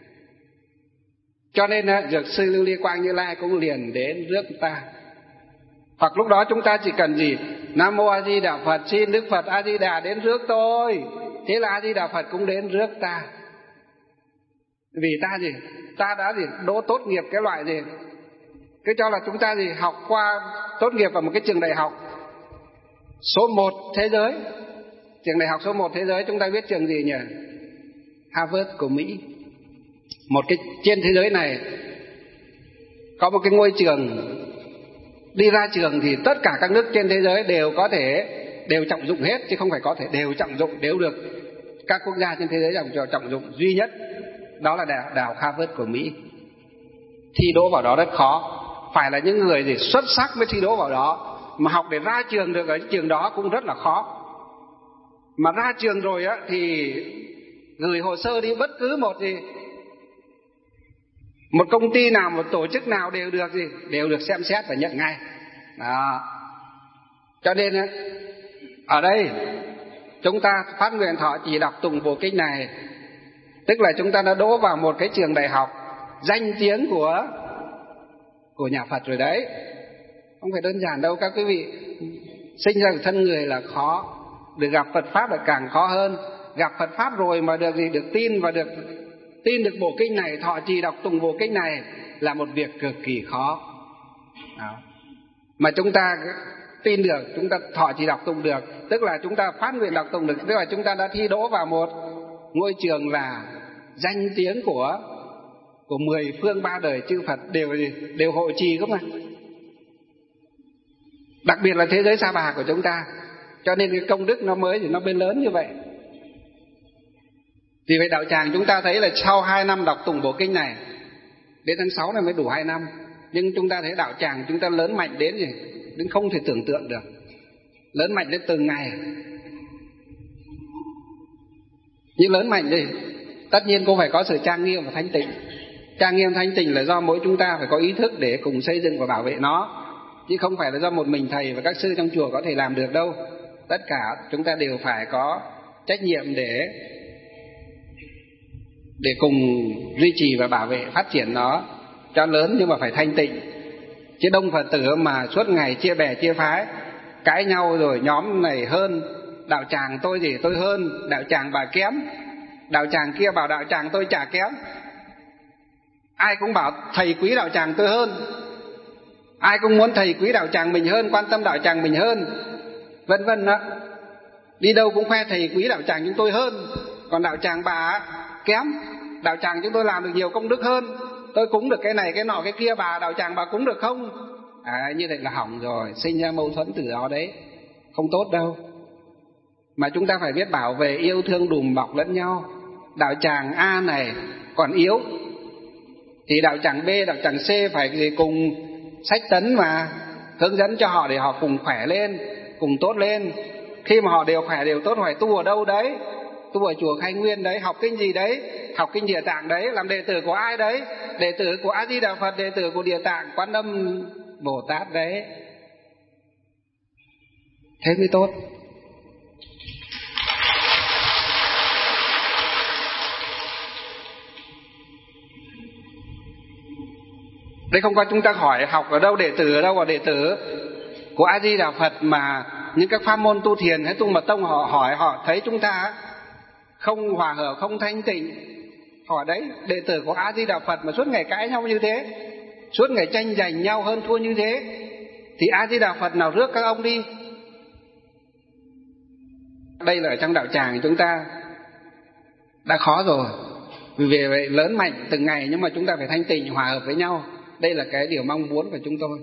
cho nên Dược Sư Lưu Ly Quang Như Lai cũng liền đến rước ta. Hoặc lúc đó chúng ta chỉ cần gì? Nam Mô A Di Đà Phật, xin Đức Phật A Di Đà đến rước tôi. Thế là A Di Đà Phật cũng đến rước ta. Vì ta đã đỗ tốt nghiệp cái loại gì, cứ cho là chúng ta học qua tốt nghiệp vào một cái trường đại học số 1 thế giới. Trường đại học số 1 thế giới chúng ta biết trường gì nhỉ? Harvard của Mỹ. Một cái trên thế giới này có một cái ngôi trường, đi ra trường thì tất cả các nước trên thế giới đều trọng dụng hết, chứ không phải có thể, đều trọng dụng, đều được các quốc gia trên thế giới trọng dụng. Duy nhất đó là đại học Harvard của Mỹ. Thi đỗ vào đó rất khó, phải là những người xuất sắc mới thi đỗ vào đó, mà học để ra trường được ở trường đó cũng rất là khó. Mà ra trường rồi á thì gửi hồ sơ đi bất cứ một công ty nào, một tổ chức nào đều được xem xét và nhận ngay. Đó. Cho nên ở đây chúng ta phát nguyện thọ trì đọc tụng bộ kinh này, tức là chúng ta đã đỗ vào một cái trường đại học danh tiếng của nhà Phật rồi đấy. Không phải đơn giản đâu các quý vị. Sinh ra thân người là khó, được gặp Phật pháp là càng khó hơn. Gặp Phật pháp rồi mà được tin và tin được bộ kinh này, thọ trì đọc tụng bộ kinh này là một việc cực kỳ khó. Đó. Mà chúng ta tin được, chúng ta thọ trì đọc tụng được, tức là chúng ta phát nguyện đọc tụng được, tức là chúng ta đã thi đỗ vào một ngôi trường là danh tiếng của 10 phương 3 đời chư Phật đều hộ trì cơ mà. Đặc biệt là thế giới Sa Bà của chúng ta, cho nên cái công đức nó mới bên lớn như vậy. Vì vậy đạo tràng chúng ta thấy là sau 2 năm đọc tụng bộ kinh này, đến tháng 6 này mới đủ 2 năm, nhưng chúng ta thấy đạo tràng chúng ta lớn mạnh đến không thể tưởng tượng được, lớn mạnh đến từng ngày. Nhưng lớn mạnh tất nhiên cũng phải có sự trang nghiêm và thanh tịnh. Trang nghiêm thanh tịnh là do mỗi chúng ta phải có ý thức để cùng xây dựng và bảo vệ nó, chứ không phải là do một mình thầy và các sư trong chùa có thể làm được đâu. Tất cả chúng ta đều phải có trách nhiệm để cùng duy trì và bảo vệ, phát triển nó cho lớn, nhưng mà phải thanh tịnh. Chứ đông Phật tử mà suốt ngày chia bè chia phái, cãi nhau rồi nhóm này hơn, đạo tràng tôi tôi hơn, đạo tràng bà kém, đạo tràng kia bảo đạo tràng tôi chả kém. Ai cũng bảo thầy quý đạo tràng tôi hơn, ai cũng muốn thầy quý đạo tràng mình hơn, quan tâm đạo tràng mình hơn, vân vân đó. Đi đâu cũng khoe thầy quý đạo tràng chúng tôi hơn, còn đạo tràng bà kém, đạo tràng chúng tôi làm được nhiều công đức hơn, tôi cúng được cái này cái nọ cái kia, đạo tràng bà cúng được không? Như vậy là hỏng rồi, sinh ra mâu thuẫn từ đó đấy, không tốt đâu. Mà chúng ta phải biết bảo vệ, yêu thương đùm bọc lẫn nhau. Đạo tràng A này còn yếu thì đạo tràng B, đạo tràng C phải cùng sách tấn mà hướng dẫn cho họ để họ cùng khỏe lên, cùng tốt lên. Khi mà họ đều khỏe đều tốt, phải tu ở đâu đấy? Tu ở chùa Khai Nguyên đấy. Học kinh gì đấy? Học kinh Địa Tạng đấy. Làm đệ tử của ai đấy? Đệ tử của A Di Đà Phật, đệ tử của Địa Tạng Quan Âm Bồ Tát đấy. Thế mới tốt. Đây không có chúng ta hỏi học ở đâu, đệ tử ở đâu, là đệ tử của A Di Đà Phật, mà những các pháp môn tu thiền hay tu mật tông họ hỏi, họ thấy chúng ta không hòa hợp, không thanh tịnh, hỏi đấy, đệ tử của A Di Đà Phật mà suốt ngày cãi nhau như thế, suốt ngày tranh giành nhau hơn thua như thế, thì A Di Đà Phật nào rước các ông đi? Đây là ở trong đạo tràng chúng ta đã khó rồi. Vì vậy lớn mạnh từng ngày, nhưng mà chúng ta phải thanh tịnh, hòa hợp với nhau. Đây là cái điều mong muốn của chúng tôi.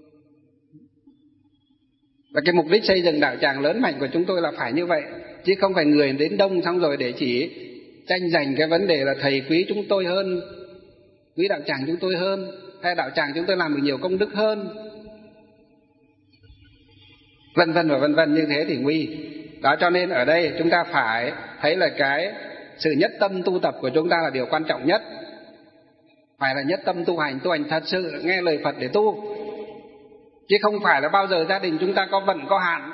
Và cái mục đích xây dựng đạo tràng lớn mạnh của chúng tôi là phải như vậy, chứ không phải người đến đông xong rồi để chỉ tranh giành cái vấn đề là thầy quý chúng tôi hơn, quý đạo tràng chúng tôi hơn, hay đạo tràng chúng tôi làm được nhiều công đức hơn, vân vân và vân vân, như thế thì nguy. Đó, cho nên ở đây chúng ta phải thấy là cái sự nhất tâm tu tập của chúng ta là điều quan trọng nhất. Phải là nhất tâm tu hành thật sự, nghe lời Phật để tu, chứ không phải là bao giờ gia đình chúng ta có vận có hạn,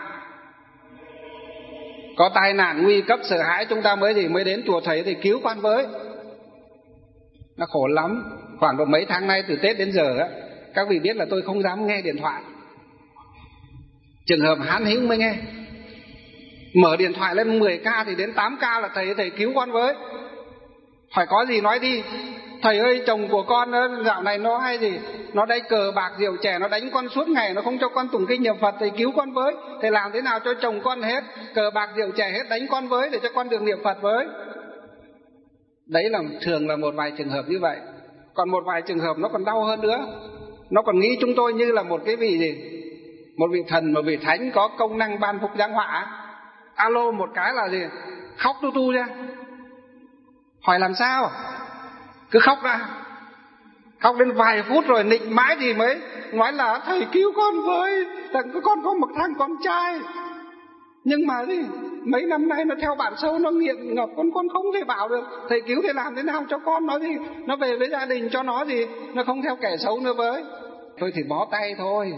có tai nạn nguy cấp sợ hãi chúng ta mới đến chùa thầy thì cứu con với. Nó khổ lắm. Khoảng độ mấy tháng nay từ Tết đến giờ á, các vị biết là tôi không dám nghe điện thoại, trường hợp hán hữu mới nghe. Mở điện thoại lên 10k thì đến 8k là thầy cứu con với. Phải có gì nói đi. Thầy ơi, chồng của con dạo này nó hay gì, nó đánh cờ bạc rượu chè, nó đánh con suốt ngày, nó không cho con tụng kinh niệm Phật, thầy cứu con với. Thầy làm thế nào cho chồng con hết cờ bạc rượu chè hết, đánh con với, để cho con được niệm Phật với. Đấy là thường là một vài trường hợp như vậy. Còn một vài trường hợp nó còn đau hơn nữa. Nó còn nghĩ chúng tôi như là một cái vị gì, một vị thần, một vị thánh có công năng ban phúc giáng họa. Alo một cái là gì, khóc tu tu ra. Hỏi làm sao? Cứ khóc ra, khóc đến vài phút rồi nịnh mãi thì mới nói là thầy cứu con với, con có một thằng con trai, nhưng mà gì mấy năm nay nó theo bạn sâu, nó nghiện ngập, con không thể bảo được. Thầy cứu thì làm thế nào cho con nó gì, nó về với gia đình cho nó gì, nó không theo kẻ xấu nữa với. Thôi thì bó tay thôi.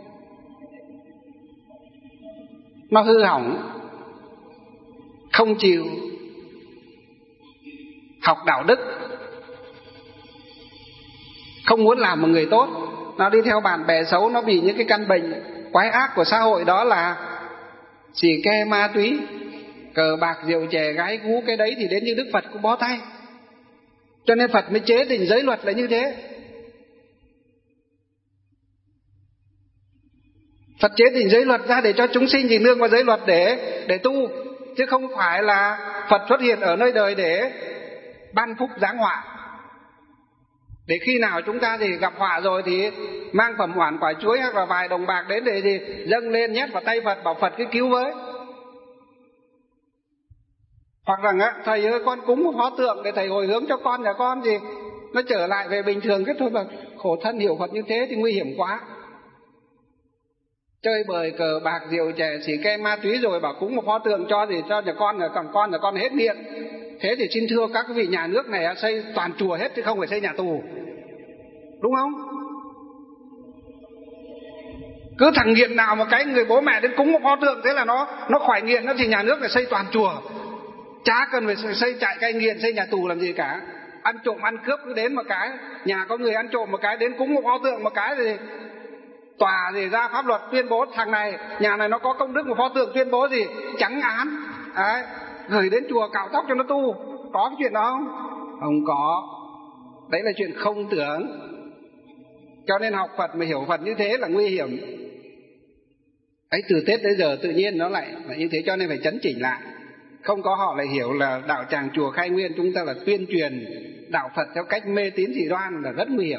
Nó hư hỏng, không chịu học đạo đức, không muốn làm một người tốt, nó đi theo bạn bè xấu, nó bị những cái căn bệnh quái ác của xã hội, đó là xì ke, ma túy, cờ bạc, rượu chè, gái gú. Cái đấy thì đến như Đức Phật cũng bó tay. Cho nên Phật mới chế định giới luật là như thế. Phật chế định giới luật ra để cho chúng sinh thì nương vào giới luật để tu, chứ không phải là Phật xuất hiện ở nơi đời để ban phúc giáng họa. Để khi nào chúng ta thì gặp họa rồi thì mang phẩm oản quả chuối hoặc là vài đồng bạc đến để gì dâng lên nhét vào tay Phật, bảo Phật cứ cứu với. Hoặc rằng thầy ơi, con cúng một pho tượng để thầy hồi hướng cho con nhà con gì nó trở lại về bình thường. Cái thôi mà khổ thân hiểu Phật như thế thì nguy hiểm quá. Chơi bời cờ bạc rượu chè xì ke ma túy rồi bảo cúng một pho tượng cho gì cho nhà con, là còn con là con hết nghiện. Thế thì xin thưa các vị, nhà nước này xây toàn chùa hết chứ không phải xây nhà tù, đúng không? Cứ thằng nghiện nào mà cái người bố mẹ đến cúng một pho tượng thế là nó khỏi nghiện, nó thì nhà nước phải xây toàn chùa, chả cần phải xây trại cai nghiện, xây nhà tù làm gì cả. Ăn trộm ăn cướp cứ đến một cái, nhà có người ăn trộm một cái đến cúng một pho tượng một cái thì tòa thì ra pháp luật tuyên bố thằng này, nhà này nó có công đức một pho tượng, tuyên bố gì trắng án. Đấy, gửi đến chùa cạo tóc cho nó tu. Có cái chuyện đó không? Không có. Đấy là chuyện không tưởng. Cho nên học Phật mà hiểu Phật như thế là nguy hiểm. Ấy, từ Tết đến giờ tự nhiên nó lại là như thế, cho nên phải chấn chỉnh lại. Không có họ lại hiểu là đạo tràng chùa Khai Nguyên chúng ta là tuyên truyền đạo Phật theo cách mê tín dị đoan là rất nguy hiểm.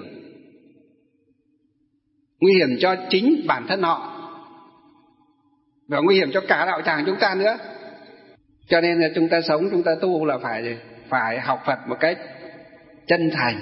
Nguy hiểm cho chính bản thân họ và nguy hiểm cho cả đạo tràng chúng ta nữa. Cho nên là chúng ta sống, chúng ta tu là phải học Phật một cách chân thành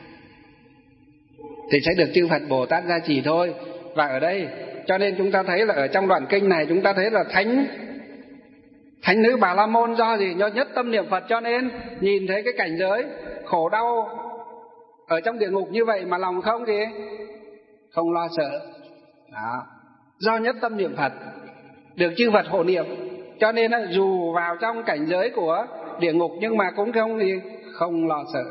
thì sẽ được chư Phật Bồ Tát gia trì thôi. Và ở đây cho nên chúng ta thấy là ở trong đoạn kinh này chúng ta thấy là thánh nữ Bà La Môn do gì? Do nhất tâm niệm Phật, cho nên nhìn thấy cái cảnh giới khổ đau ở trong địa ngục như vậy mà lòng không lo sợ. Đó, do nhất tâm niệm Phật được chư Phật hộ niệm, cho nên dù vào trong cảnh giới của địa ngục nhưng mà cũng không lo sợ.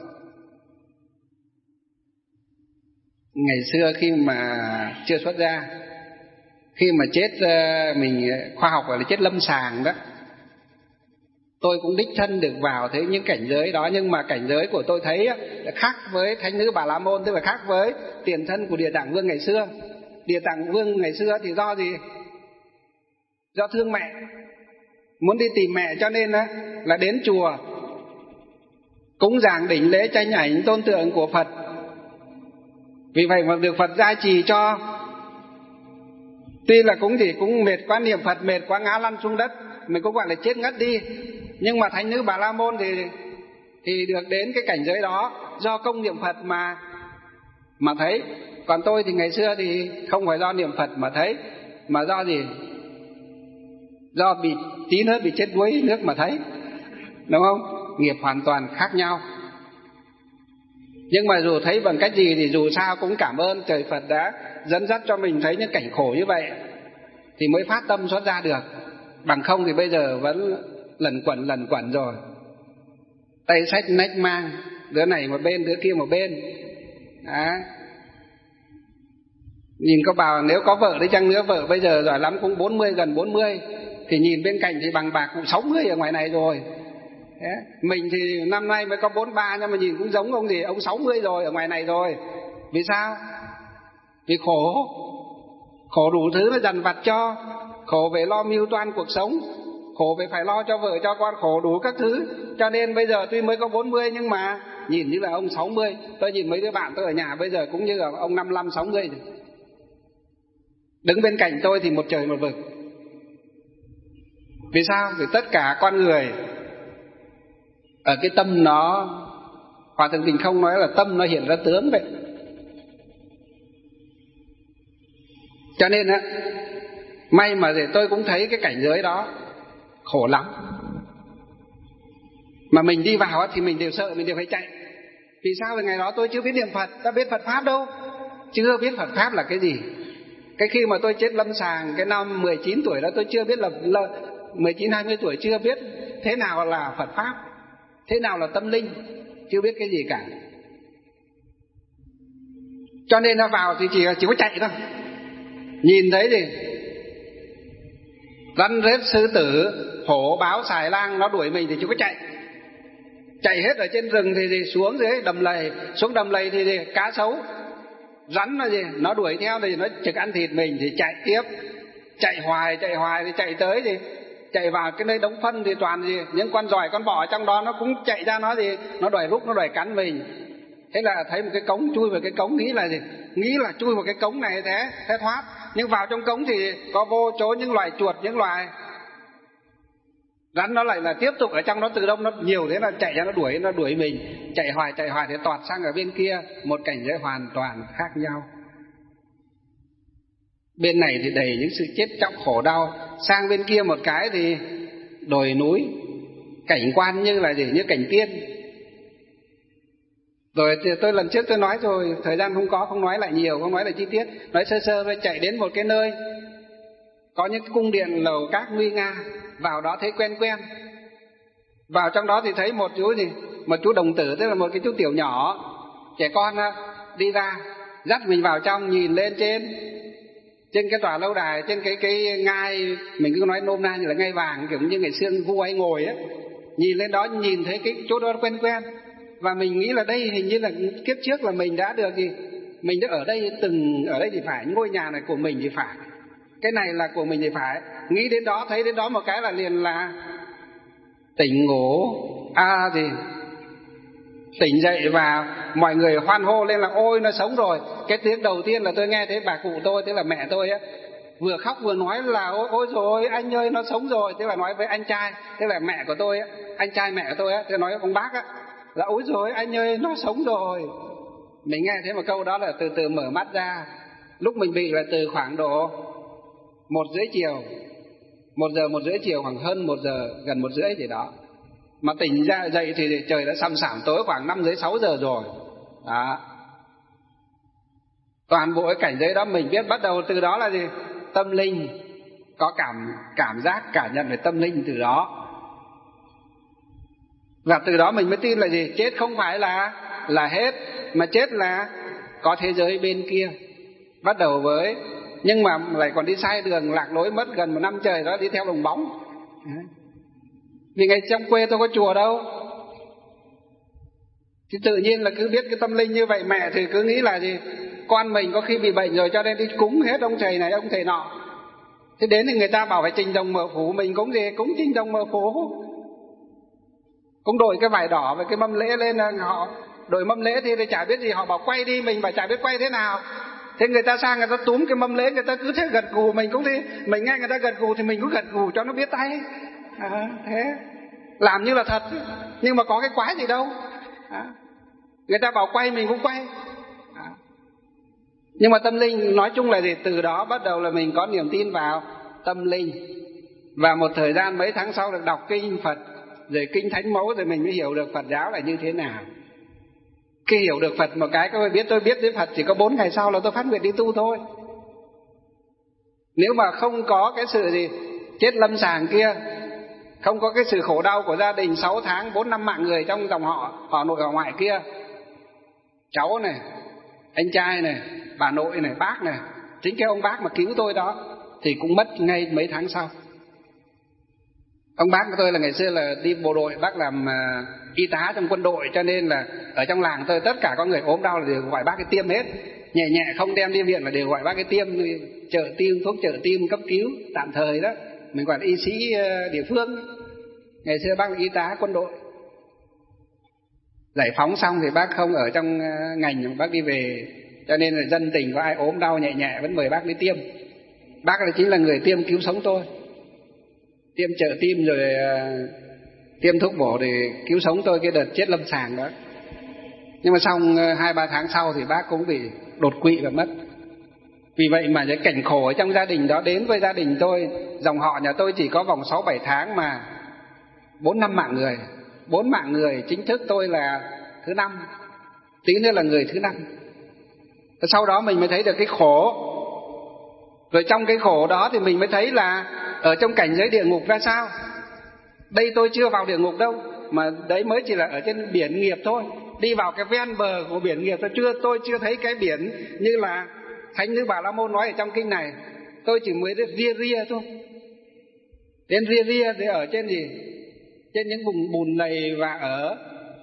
Ngày xưa khi mà chưa xuất gia, khi mà chết, mình khoa học gọi là chết lâm sàng đó, tôi cũng đích thân được vào thấy những cảnh giới đó. Nhưng mà cảnh giới của tôi thấy khác với thánh nữ Bà La Môn, tức là khác với tiền thân của Địa Tạng Vương ngày xưa. Địa Tạng Vương ngày xưa thì do gì? Do thương mẹ, muốn đi tìm mẹ, cho nên là đến chùa cúng dường đỉnh lễ tranh ảnh tôn tượng của Phật. Vì vậy mà được Phật gia trì cho. Tuy là cũng mệt quá, niệm Phật mệt quá ngã lăn xuống đất, mình cũng gọi là chết ngất đi. Nhưng mà thánh nữ Bà La Môn thì được đến cái cảnh giới đó do công niệm Phật mà thấy. Còn tôi thì ngày xưa thì không phải do niệm Phật mà thấy, mà do gì? Do bị tí nữa bị chết đuối nước mà thấy, đúng không? Nghiệp hoàn toàn khác nhau. Nhưng mà dù thấy bằng cách gì thì dù sao cũng cảm ơn trời Phật đã dẫn dắt cho mình thấy những cảnh khổ như vậy thì mới phát tâm xuất ra được. Bằng không thì bây giờ vẫn lẩn quẩn rồi, tay xách nách mang, đứa này một bên đứa kia một bên. Đó. Nhìn có bảo nếu có vợ đi chăng nữa, vợ bây giờ giỏi lắm cũng 40, gần 40, thì nhìn bên cạnh thì bằng bạc cũng 60 ở ngoài này rồi. Thế. Mình thì năm nay mới có 43 nhưng mà nhìn cũng giống ông gì, ông 60 rồi, ở ngoài này rồi. Vì sao? Vì khổ đủ thứ nó dằn vặt cho, khổ về lo mưu toan cuộc sống, khổ về phải lo cho vợ cho con, khổ đủ các thứ. Cho nên bây giờ tuy mới có 40 nhưng mà nhìn như là ông 60. Tôi nhìn mấy đứa bạn tôi ở nhà bây giờ cũng như là ông 55, 60 rồi. Đứng bên cạnh tôi thì một trời một vực. Vì sao? Vì tất cả con người ở cái tâm nó, Hòa Thượng Tình Không nói là tâm nó hiện ra tướng vậy. Cho nên á, may mà để tôi cũng thấy cái cảnh giới đó khổ lắm. Mà mình đi vào thì mình đều sợ, mình đều phải chạy. Vì sao? Vì ngày đó tôi chưa biết niệm Phật, đã biết Phật Pháp đâu. Chưa biết Phật Pháp là cái gì. Cái khi mà tôi chết lâm sàng cái năm 19 tuổi đó, tôi chưa biết là 19-20 tuổi chưa biết thế nào là Phật Pháp, thế nào là tâm linh, chưa biết cái gì cả. Cho nên nó vào thì chỉ có chạy thôi. Nhìn thấy gì rắn rết sư tử hổ báo xài lang nó đuổi mình thì chỉ có chạy hết ở trên rừng thì xuống dưới đầm lầy, xuống đầm lầy thì cá sấu rắn là gì nó đuổi theo thì nó trực ăn thịt mình thì chạy tiếp, chạy hoài thì chạy tới thì chạy vào cái nơi đống phân thì toàn gì những con giòi con bò trong đó nó cũng chạy ra, nó gì nó đòi rúc, nó đòi cắn mình. Thế là thấy một cái cống, chui vào cái cống, nghĩ là gì, nghĩ là chui vào cái cống này thế thoát. Nhưng vào trong cống thì có vô chỗ những loài chuột, những loài rắn nó lại là tiếp tục ở trong đó, từ đông nó nhiều thế là chạy ra nó đuổi mình, chạy hoài thì toạt sang ở bên kia, một cảnh giới hoàn toàn khác nhau. Bên này thì đầy những sự chết chóc khổ đau, sang bên kia một cái thì đồi núi, cảnh quan như là gì, như cảnh tiên. Rồi thì tôi lần trước tôi nói rồi, thời gian không nói lại nhiều, không nói lại chi tiết, nói sơ rồi chạy đến một cái nơi có những cung điện lầu các nguy nga, vào đó thấy quen. Vào trong đó thì thấy một chú đồng tử, tức là một cái chú tiểu nhỏ, trẻ con đi ra, dắt mình vào trong, nhìn lên trên cái tòa lâu đài, trên cái ngai, mình cứ nói nôm na như là ngai vàng, kiểu như ngày xưa vua ấy ngồi á. Nhìn lên đó, nhìn thấy cái chỗ đó quen. Và mình nghĩ là đây hình như là kiếp trước là mình đã được gì, mình đã ở đây thì phải, ngôi nhà này của mình thì phải, cái này là của mình thì phải. Nghĩ đến đó, thấy đến đó một cái là liền là tỉnh ngủ, tỉnh dậy và mọi người hoan hô lên là ôi nó sống rồi. Cái tiếng đầu tiên là tôi nghe thấy bà cụ tôi, tức là mẹ tôi á, vừa khóc vừa nói là ôi rồi anh ơi nó sống rồi, tức là nói với anh trai, tức là mẹ của tôi á, anh trai mẹ của tôi á, tức là nói với ông bác á, là ôi rồi anh ơi nó sống rồi. Mình nghe thấy một câu đó là từ từ mở mắt ra. Lúc mình bị là từ khoảng độ 1:30 chiều, 1:30 chiều, khoảng hơn 1 giờ, gần 1:30 gì đó. Mà tỉnh ra dậy thì trời đã sầm sảm tối khoảng 5:30, 6 giờ rồi đó. Toàn bộ cái cảnh giới đó mình biết, bắt đầu từ đó là gì, tâm linh có cảm giác, cảm nhận về tâm linh từ đó. Và từ đó mình mới tin là gì, chết không phải là hết, mà chết là có thế giới bên kia. Bắt đầu với, nhưng mà lại còn đi sai đường, lạc lối mất gần 1 năm trời đó, đi theo đồng bóng. Vì ngày trong quê tôi có chùa đâu, thì tự nhiên là cứ biết cái tâm linh như vậy. Mẹ thì cứ nghĩ là gì, con mình có khi bị bệnh rồi cho nên đi cúng hết ông thầy này ông thầy nọ. Thế đến thì người ta bảo phải trình đồng mở phủ, mình cũng gì cũng trình đồng mở phủ, cũng đội cái vải đỏ và cái mâm lễ lên. Họ đội mâm lễ thì chả biết gì, họ bảo quay đi, mình bảo chả biết quay thế nào. Thế người ta sang người ta túm cái mâm lễ, người ta cứ thế gật gù, mình cũng thế, mình nghe người ta gật gù thì mình cũng gật gù cho nó biết tay. Thế làm như là thật, nhưng mà có cái quái gì đâu. Người ta bảo quay mình cũng quay. Nhưng mà tâm linh nói chung là gì, từ đó bắt đầu là mình có niềm tin vào tâm linh. Và một thời gian mấy tháng sau được đọc kinh Phật, rồi kinh Thánh Mẫu, rồi mình mới hiểu được Phật giáo là như thế nào. Khi hiểu được Phật một cái, các bạn biết tôi biết đến Phật chỉ có 4 ngày sau là tôi phát nguyện đi tu thôi. Nếu mà không có cái sự gì chết lâm sàng kia, không có cái sự khổ đau của gia đình 6 tháng 4-5 mạng người trong dòng họ nội họ ngoại kia, cháu này, anh trai này, bà nội này, bác này, chính cái ông bác mà cứu tôi đó thì cũng mất ngay mấy tháng sau. Ông bác của tôi là ngày xưa là đi bộ đội, bác làm y tá trong quân đội, cho nên là ở trong làng tôi tất cả có người ốm đau là đều gọi bác cái tiêm hết. Nhẹ nhẹ không đem đi viện là đều gọi bác cái tiêm, chợ tiêm, thuốc chợ tiêm cấp cứu tạm thời đó. Mình gọi là y sĩ địa phương. Ngày xưa bác là y tá quân đội. Giải phóng xong thì bác không ở trong ngành, bác đi về, cho nên là dân tình có ai ốm đau nhẹ nhẹ vẫn mời bác đi tiêm. Bác là chính là người tiêm cứu sống tôi, tiêm trợ tim rồi tiêm thuốc bổ để cứu sống tôi cái đợt chết lâm sàng đó. Nhưng mà xong 2-3 tháng sau thì bác cũng bị đột quỵ và mất. Vì vậy mà cái cảnh khổ ở trong gia đình đó đến với gia đình tôi, dòng họ nhà tôi chỉ có vòng 6-7 tháng mà 4-5 mạng người. 4 mạng người, chính thức tôi là thứ 5, tí nữa là người thứ 5. Sau đó mình mới thấy được cái khổ. Rồi trong cái khổ đó thì mình mới thấy là ở trong cảnh giới địa ngục ra sao. Đây tôi chưa vào địa ngục đâu, mà đấy mới chỉ là ở trên biển nghiệp thôi. Đi vào cái ven bờ của biển nghiệp tôi chưa thấy cái biển như là Thánh Nữ Bà La Môn nói ở trong kinh này. Tôi chỉ mới đến ria thôi. Đến ria thì ở trên gì? Trên những vùng bùn lầy và ở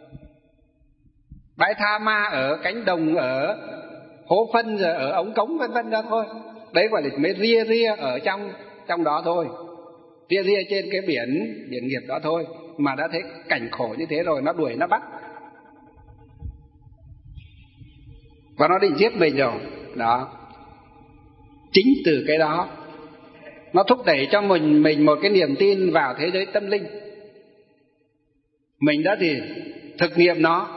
bãi tha ma, ở cánh đồng, ở hố phân, rồi ở ống cống vân vân ra thôi. Đấy gọi là mới ria ở trong đó thôi. Ria trên cái biển nghiệp đó thôi. Mà đã thấy cảnh khổ như thế rồi, nó đuổi nó bắt và nó định giết mình rồi. Đó. Chính từ cái đó nó thúc đẩy cho mình một cái niềm tin vào thế giới tâm linh. Mình đã thì thực nghiệm nó,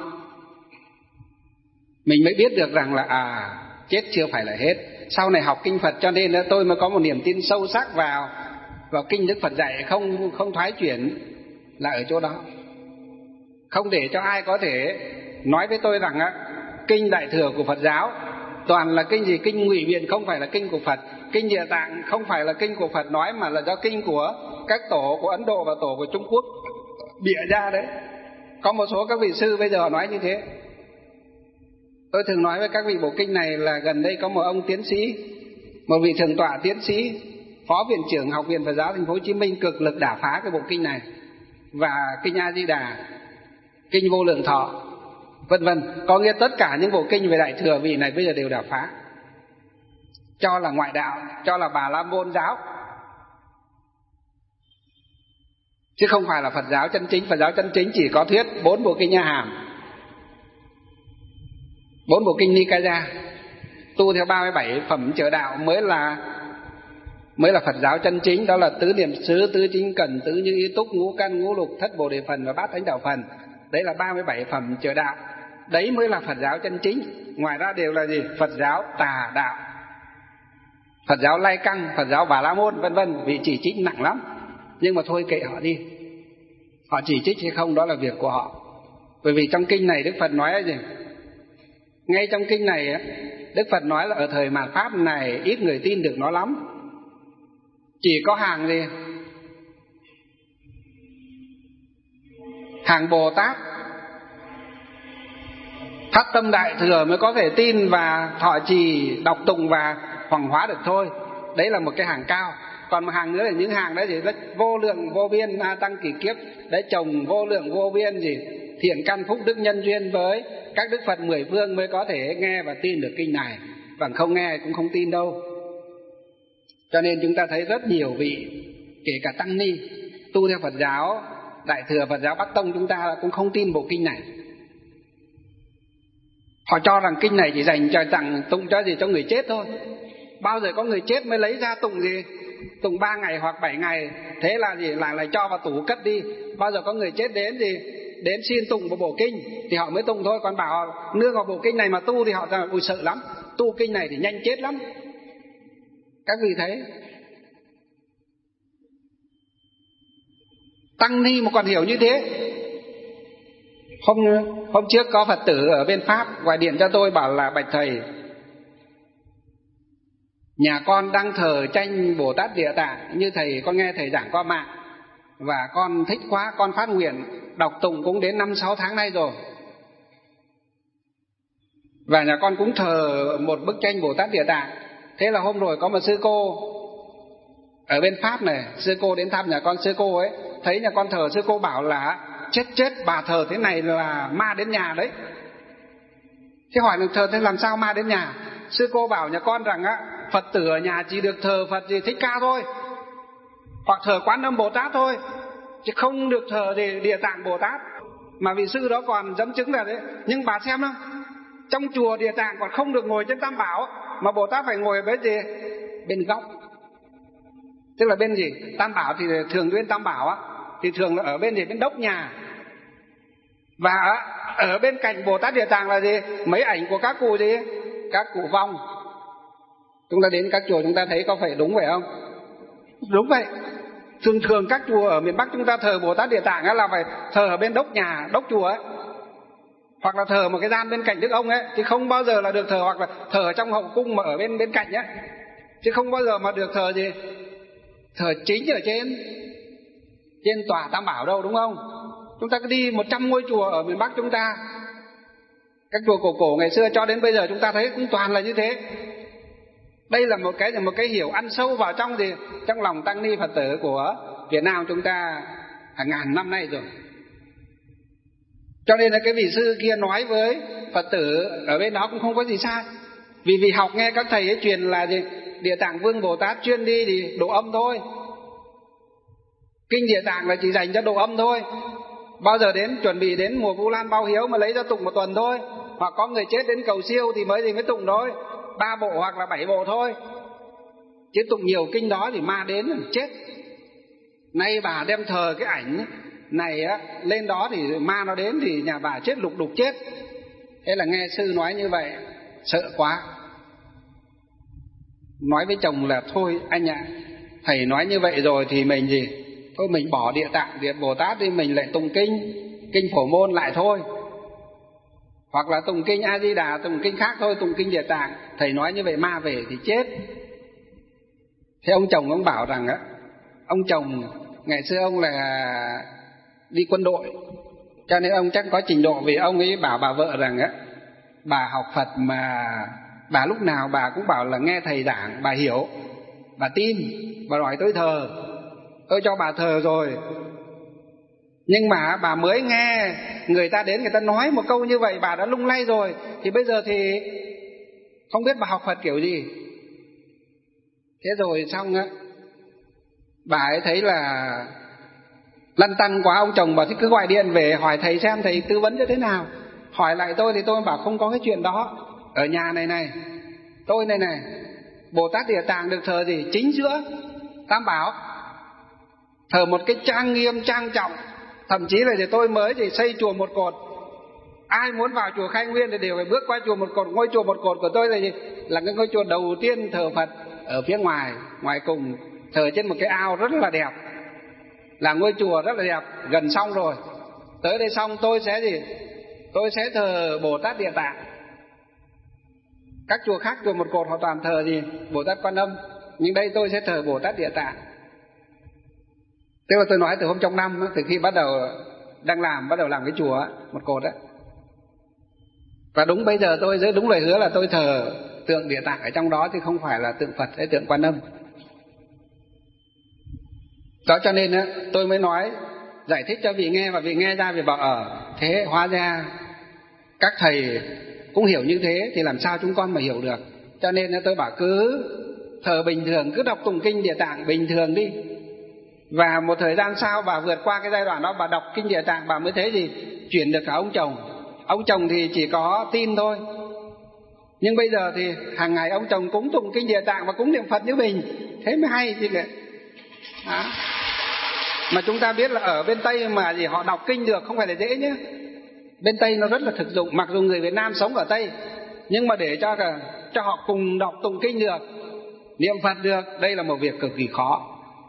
mình mới biết được rằng là chết chưa phải là hết. Sau này học kinh Phật cho nên tôi mới có một niềm tin sâu sắc vào kinh Đức Phật dạy, không thoái chuyển là ở chỗ đó. Không để cho ai có thể nói với tôi rằng kinh Đại Thừa của Phật giáo toàn là kinh gì, kinh ngụy biện, không phải là kinh của Phật. Kinh Địa Tạng không phải là kinh của Phật nói, mà là do kinh của các tổ của Ấn Độ và tổ của Trung Quốc bịa ra đấy. Có một số các vị sư bây giờ nói như thế. Tôi thường nói với các vị bộ kinh này là gần đây có một ông tiến sĩ, một vị thượng tọa tiến sĩ, phó viện trưởng Học viện Phật giáo Thành phố Hồ Chí Minh cực lực đả phá cái bộ kinh này, và kinh A Di Đà, kinh Vô Lượng Thọ, vân vân. Có nghĩa tất cả những bộ kinh về Đại Thừa vị này bây giờ đều đả phá, cho là ngoại đạo, cho là Bà La Môn giáo, chứ không phải là Phật giáo chân chính. Phật giáo chân chính chỉ có thuyết 4 bộ kinh A Hàm, 4 bộ kinh Nikaya, tu theo 37 phẩm trợ đạo mới là Phật giáo chân chính. Đó là tứ niệm xứ, tứ chính cần, tứ như ý túc, ngũ căn, ngũ lục, thất bồ đề phần và bát thánh đạo phần. Đấy là 37 phẩm trợ đạo. Đấy mới là Phật giáo chân chính. Ngoài ra đều là gì? Phật giáo tà đạo, Phật giáo Lai Căng, Phật giáo Bà La Môn, vân vân. Vì chỉ trích nặng lắm. Nhưng mà thôi kệ họ đi, họ chỉ trích hay không đó là việc của họ. Bởi vì trong kinh này Đức Phật nói là gì? Ngay trong kinh này Đức Phật nói là ở thời mạt Pháp này ít người tin được nó lắm. Chỉ có hàng gì? Hàng Bồ Tát phát tâm Đại Thừa mới có thể tin và thọ trì, đọc tụng và hoàng hóa được thôi. Đấy là một cái hàng cao. Còn một hàng nữa là những hàng đấy gì? Vô lượng vô biên tăng kỳ kiếp, đấy trồng vô lượng vô biên gì? Thiện căn phúc đức nhân duyên với các Đức Phật 10 phương mới có thể nghe và tin được kinh này. Và không nghe cũng không tin đâu. Cho nên chúng ta thấy rất nhiều vị, kể cả tăng ni tu theo Phật giáo Đại Thừa, Phật giáo Bắc Tông, chúng ta cũng không tin bộ kinh này. Họ cho rằng kinh này chỉ dành cho tụng cho gì, cho người chết thôi. Bao giờ có người chết mới lấy ra tụng gì? Tụng 3 ngày hoặc 7 ngày. Thế là gì? Lại cho vào tủ cất đi. Bao giờ có người chết đến gì? Đến xin tụng một bộ kinh thì họ mới tụng thôi. Còn bảo họ nương vào bộ kinh này mà tu thì họ rằng ui sợ lắm, tu kinh này thì nhanh chết lắm. Các vị thấy, tăng ni mà còn hiểu như thế. Hôm trước có Phật tử ở bên Pháp gọi điện cho tôi bảo là bạch thầy, nhà con đang thờ tranh Bồ Tát Địa Tạng như thầy, con nghe thầy giảng qua mạng và con thích quá, con phát nguyện đọc tụng cũng đến 5-6 tháng nay rồi. Và nhà con cũng thờ một bức tranh Bồ Tát Địa Tạng. Thế là hôm rồi có một sư cô ở bên Pháp này, sư cô đến thăm nhà con. Sư cô ấy thấy nhà con thờ sư cô bảo là chết bà thờ thế này là ma đến nhà đấy. Thế hỏi thờ thế làm sao ma đến nhà? Sư cô bảo nhà con rằng Phật tử ở nhà chỉ được thờ Phật gì Thích Ca thôi, hoặc thờ Quán Âm Bồ Tát thôi, chứ không được thờ Địa Tạng Bồ Tát. Mà vị sư đó còn dẫn chứng là thế. Nhưng bà xem đó, trong chùa Địa Tạng còn không được ngồi trên Tam Bảo, mà Bồ Tát phải ngồi bên gì? Bên góc. Tức là bên gì? Tam Bảo thì thường bên Tam Bảo thì thường là ở bên gì? Bên đốc nhà. Và ở bên cạnh Bồ Tát Địa Tạng là gì? Mấy ảnh của các cụ gì? Các cụ vong. Chúng ta đến các chùa chúng ta thấy có phải đúng vậy không? Đúng vậy. Thường các chùa ở miền Bắc chúng ta thờ Bồ Tát Địa Tạng là phải thờ ở bên đốc nhà, đốc chùa ấy, hoặc là thờ một cái gian bên cạnh Đức ông ấy, chứ không bao giờ là được thờ, hoặc là thờ ở trong hậu cung mà ở bên cạnh ấy, chứ không bao giờ mà được thờ gì? Thờ chính ở trên tòa Tam Bảo đâu, đúng không? Chúng ta cứ đi 100 ngôi chùa ở miền Bắc chúng ta, các chùa cổ ngày xưa cho đến bây giờ chúng ta thấy cũng toàn là như thế. Đây là một cái hiểu ăn sâu vào trong lòng tăng ni Phật tử của Việt Nam chúng ta hàng ngàn năm nay rồi. Cho nên là cái vị sư kia nói với Phật tử ở bên đó cũng không có gì sai. Vì học nghe các thầy ấy truyền là gì? Địa Tạng Vương Bồ Tát chuyên đi thì độ âm thôi. Kinh Địa Tạng là chỉ dành cho độ âm thôi. Bao giờ chuẩn bị đến mùa Vu Lan báo hiếu mà lấy ra tụng 1 tuần thôi. Hoặc có người chết đến cầu siêu thì mới tụng thôi, 3 bộ hoặc là 7 bộ thôi. Chứ tụng nhiều kinh đó thì ma đến là chết. Nay bà đem thờ cái ảnh này lên đó thì ma nó đến thì nhà bà chết lục đục chết. Thế là nghe sư nói như vậy sợ quá, nói với chồng là thôi anh ạ, thầy nói như vậy rồi thì mình gì, thôi mình bỏ Địa Tạng Bồ Tát đi, mình lại tụng kinh Phổ Môn lại thôi, hoặc là tụng kinh A Di Đà, tụng kinh khác thôi, tụng kinh Địa Tạng. Thầy nói như vậy ma về thì chết. Thế ông chồng ông bảo rằng ông chồng ngày xưa ông là đi quân đội, cho nên ông chắc có trình độ, vì ông ấy bảo bà vợ rằng bà học Phật mà bà lúc nào bà cũng bảo là nghe thầy giảng bà hiểu, bà tin, bà đòi tôi thờ, tôi cho bà thờ rồi. Nhưng mà bà mới nghe người ta đến người ta nói một câu như vậy bà đã lung lay rồi, thì bây giờ thì không biết bà học Phật kiểu gì. Thế rồi xong bà ấy thấy là lăn tăn quá, ông chồng bảo thì cứ gọi điện về hỏi thầy xem thầy tư vấn cho thế nào. Hỏi lại tôi thì tôi bảo không có cái chuyện đó. Ở nhà này tôi này Bồ Tát Địa Tạng được thờ gì? Chính giữa Tam Bảo, thờ một cái trang nghiêm trang trọng. Thậm chí là tôi mới thì xây chùa Một Cột, ai muốn vào chùa Khai Nguyên thì đều phải bước qua chùa Một Cột. Ngôi chùa Một Cột của tôi là gì? Là cái ngôi chùa đầu tiên thờ Phật ở phía ngoài cùng, thờ trên một cái ao rất là đẹp, là ngôi chùa rất là đẹp. Gần xong rồi, tới đây xong tôi sẽ gì? Tôi sẽ thờ Bồ Tát Địa Tạng. Các chùa khác, chùa Một Cột họ toàn thờ gì? Bồ Tát Quan Âm, nhưng đây tôi sẽ thờ Bồ Tát Địa Tạng. Thế mà tôi nói từ hôm trong năm, từ khi bắt đầu làm cái chùa Một Cột á. Và đúng bây giờ tôi giữ đúng lời hứa là tôi thờ tượng Địa Tạng ở trong đó, chứ không phải là tượng Phật hay tượng Quan Âm. Đó cho nên tôi mới nói giải thích cho vị nghe, và vị nghe ra vị bảo thế hóa ra các thầy cũng hiểu như thế thì làm sao chúng con mà hiểu được. Cho nên tôi bảo cứ thờ bình thường, cứ đọc tụng kinh Địa Tạng bình thường đi. Và một thời gian sau bà vượt qua cái giai đoạn đó, bà đọc kinh Địa Tạng bà mới thấy gì? Chuyển được cả ông chồng. Ông chồng thì chỉ có tin thôi, nhưng bây giờ thì hàng ngày ông chồng cũng tụng kinh Địa Tạng và cũng niệm Phật như mình. Thế mới hay chứ kìa. Mà chúng ta biết là ở bên Tây mà gì họ đọc kinh được không phải là dễ nhé. Bên Tây nó rất là thực dụng. Mặc dù người Việt Nam sống ở Tây, nhưng mà để cho họ cùng đọc tụng kinh được, niệm Phật được, đây là một việc cực kỳ khó.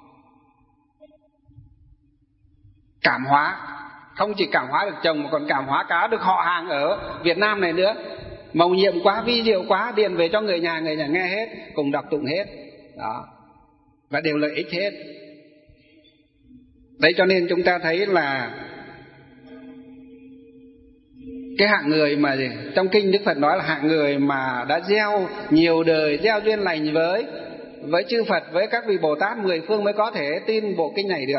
Cảm hóa, không chỉ cảm hóa được chồng mà còn cảm hóa cả được họ hàng ở Việt Nam này nữa. Mầu nhiệm quá, vi diệu quá, điện về cho người nhà nghe hết, cùng đọc tụng hết đó, và đều lợi ích hết. Đấy, cho nên chúng ta thấy là cái hạng người mà gì? Trong kinh Đức Phật nói là hạng người mà đã gieo nhiều đời, gieo duyên lành với chư Phật, với các vị Bồ Tát 10 phương mới có thể tin bộ kinh này được.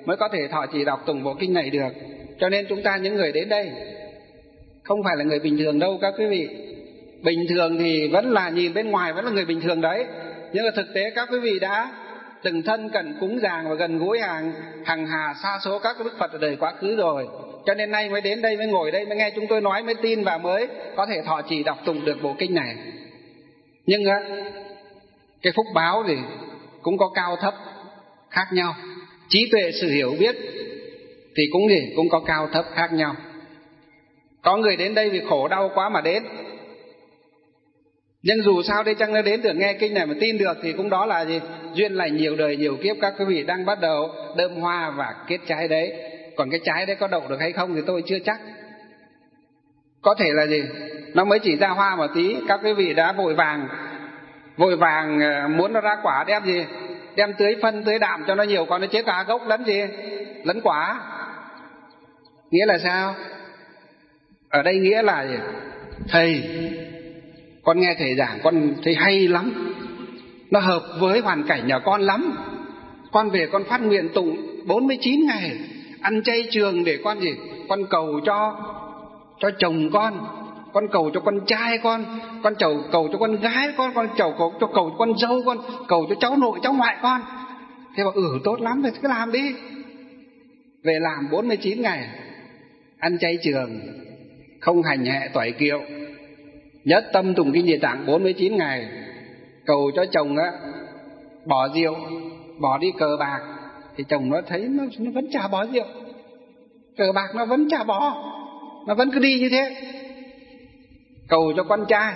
mới có thể thọ trì đọc tụng bộ kinh này được. Cho nên chúng ta những người đến đây không phải là người bình thường đâu các quý vị. Bình thường thì vẫn là nhìn bên ngoài vẫn là người bình thường đấy, nhưng mà thực tế các quý vị đã từng thân cận cúng dường và gần gũi hàng hà sa số các đức Phật ở đời quá khứ rồi. Cho nên nay mới đến đây, mới ngồi đây, mới nghe chúng tôi nói, mới tin và mới có thể thọ trì đọc tụng được bộ kinh này. Nhưng cái phúc báo thì cũng có cao thấp khác nhau, trí tuệ sự hiểu biết thì cũng có cao thấp khác nhau. Có người đến đây vì khổ đau quá mà đến, nhưng dù sao đây chăng nó đến được nghe kinh này mà tin được thì cũng đó là gì? Duyên lành nhiều đời nhiều kiếp các quý vị đang bắt đầu đơm hoa và kết trái đấy. Còn cái trái đấy có đậu được hay không thì tôi chưa chắc. Có thể là gì? Nó mới chỉ ra hoa một tí, các quý vị đã vội vàng muốn nó ra quả, đem gì? Đem tưới phân tưới đạm cho nó nhiều, còn nó chết cả gốc lẫn gì? Lẫn quả. Nghĩa là sao? Ở đây nghĩa là gì? Thầy, con nghe thầy giảng con thấy hay lắm, nó hợp với hoàn cảnh nhà con lắm. Con về con phát nguyện tụng 49 ngày ăn chay trường để con gì? Con cầu cho chồng con cầu cho con trai con cầu cho con gái con cầu cho con dâu con, cầu cho cháu nội cháu ngoại con. Thế bảo tốt lắm, thì cứ làm đi. Về làm 49 ngày ăn chay trường, không hành hẹ toại kiệu, nhất tâm tụng kinh Địa Tạng 49 ngày, cầu cho chồng bỏ rượu, bỏ đi cờ bạc. Thì chồng nó thấy nó vẫn chả bỏ rượu, cờ bạc nó vẫn chả bỏ, nó vẫn cứ đi như thế. Cầu cho con trai,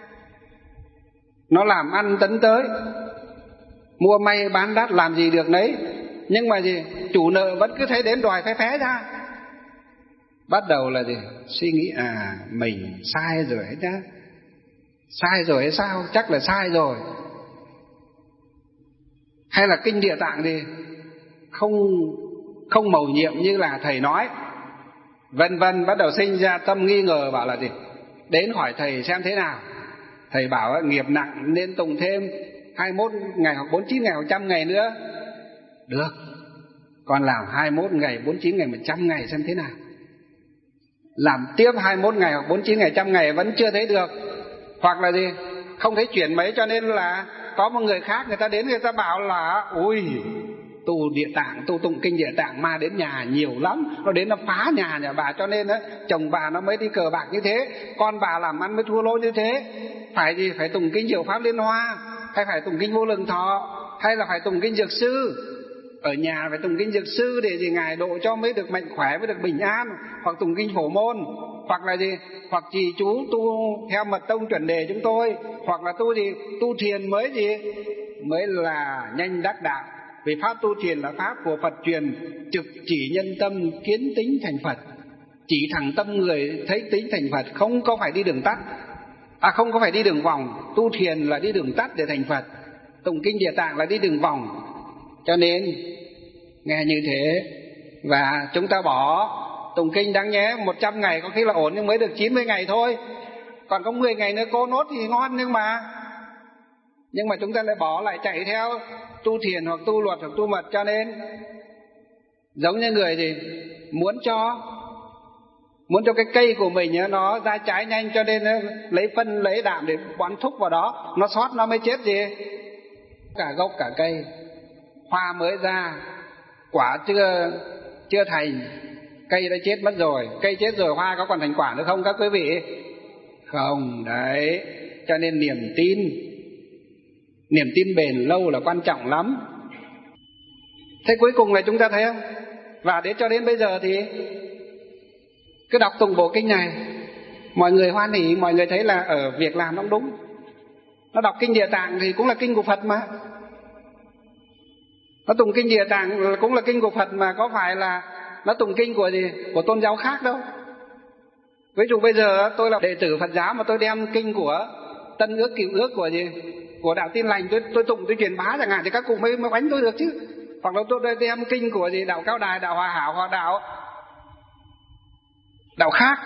nó làm ăn tấn tới, mua may bán đắt làm gì được nấy, nhưng mà gì? Chủ nợ vẫn cứ thấy đến đòi phé ra. Bắt đầu là gì? Suy nghĩ mình sai rồi ấy chứ. Sai rồi hay sao? Chắc là sai rồi. Hay là kinh Địa Tạng thì không mầu nhiệm như là thầy nói, vân vân. Bắt đầu sinh ra tâm nghi ngờ, bảo là gì? Đến hỏi thầy xem thế nào. Thầy bảo nghiệp nặng nên tụng thêm 21 ngày hoặc 49 ngày hoặc 100 ngày nữa. Được, con làm 21 ngày 49 ngày 100 ngày xem thế nào. Làm tiếp 21 ngày hoặc 49 ngày 100 ngày vẫn chưa thấy được, hoặc là gì? Không thấy chuyển mấy, cho nên là có một người khác, người ta đến người ta bảo là ui, tu Địa Tạng, tu tụng kinh Địa Tạng ma đến nhà nhiều lắm, nó đến nó phá nhà bà, cho nên chồng bà nó mới đi cờ bạc như thế, con bà làm ăn mới thua lỗ như thế. Phải gì? Phải tụng kinh Diệu Pháp Liên Hoa, hay phải tụng kinh Vô Lượng Thọ, hay là phải tụng kinh Dược Sư. Ở nhà phải tụng kinh Dược Sư để gì? Ngài độ cho mới được mạnh khỏe, mới được bình an. Hoặc tụng kinh Phổ Môn, hoặc là gì? Hoặc trì chú tu theo mật tông chuẩn đề chúng tôi, hoặc là tu gì? Tu thiền mới gì? Mới là nhanh đắc đạo. Vì pháp tu thiền là pháp của Phật truyền, trực chỉ nhân tâm kiến tính thành Phật. Chỉ thẳng tâm người thấy tính thành Phật, không có phải đi đường tắt, không có phải đi đường vòng. Tu thiền là đi đường tắt để thành Phật, tụng kinh Địa Tạng là đi đường vòng. Cho nên nghe như thế, và chúng ta bỏ tụng kinh đáng nhé 100 ngày có khi là ổn, nhưng mới được 90 ngày thôi. Còn có 10 ngày nữa cố nốt thì ngon, nhưng mà chúng ta lại bỏ, lại chạy theo tu thiền hoặc tu luật hoặc tu mật. Cho nên giống như người thì muốn cho cái cây của mình nó ra trái nhanh, cho nên lấy phân lấy đạm để bón thúc vào đó, nó sót nó mới chết gì? Cả gốc cả cây. Hoa mới ra, quả chưa thành, cây đã chết mất rồi. Cây chết rồi, hoa có còn thành quả nữa không các quý vị? Không, đấy. Cho nên niềm tin bền lâu là quan trọng lắm. Thế cuối cùng là chúng ta thấy không? Và cho đến bây giờ thì cứ đọc tụng bộ kinh này, mọi người hoan hỉ, mọi người thấy là ở việc làm nó đúng. Nó đọc kinh Địa Tạng thì cũng là kinh của Phật mà. Nó tụng kinh Địa Tạng cũng là kinh của Phật mà, có phải là nó tụng kinh của gì? Của tôn giáo khác đâu. Ví dụ bây giờ tôi là đệ tử Phật giáo mà tôi đem kinh của Tân Ước Cựu Ước của gì? Của Đạo Tin Lành tôi tụng, tôi truyền bá chẳng hạn, thì các cụ mới bánh tôi được chứ. Hoặc là tôi đem kinh của gì? Đạo Cao Đài, Đạo Hòa Hảo hoặc đạo khác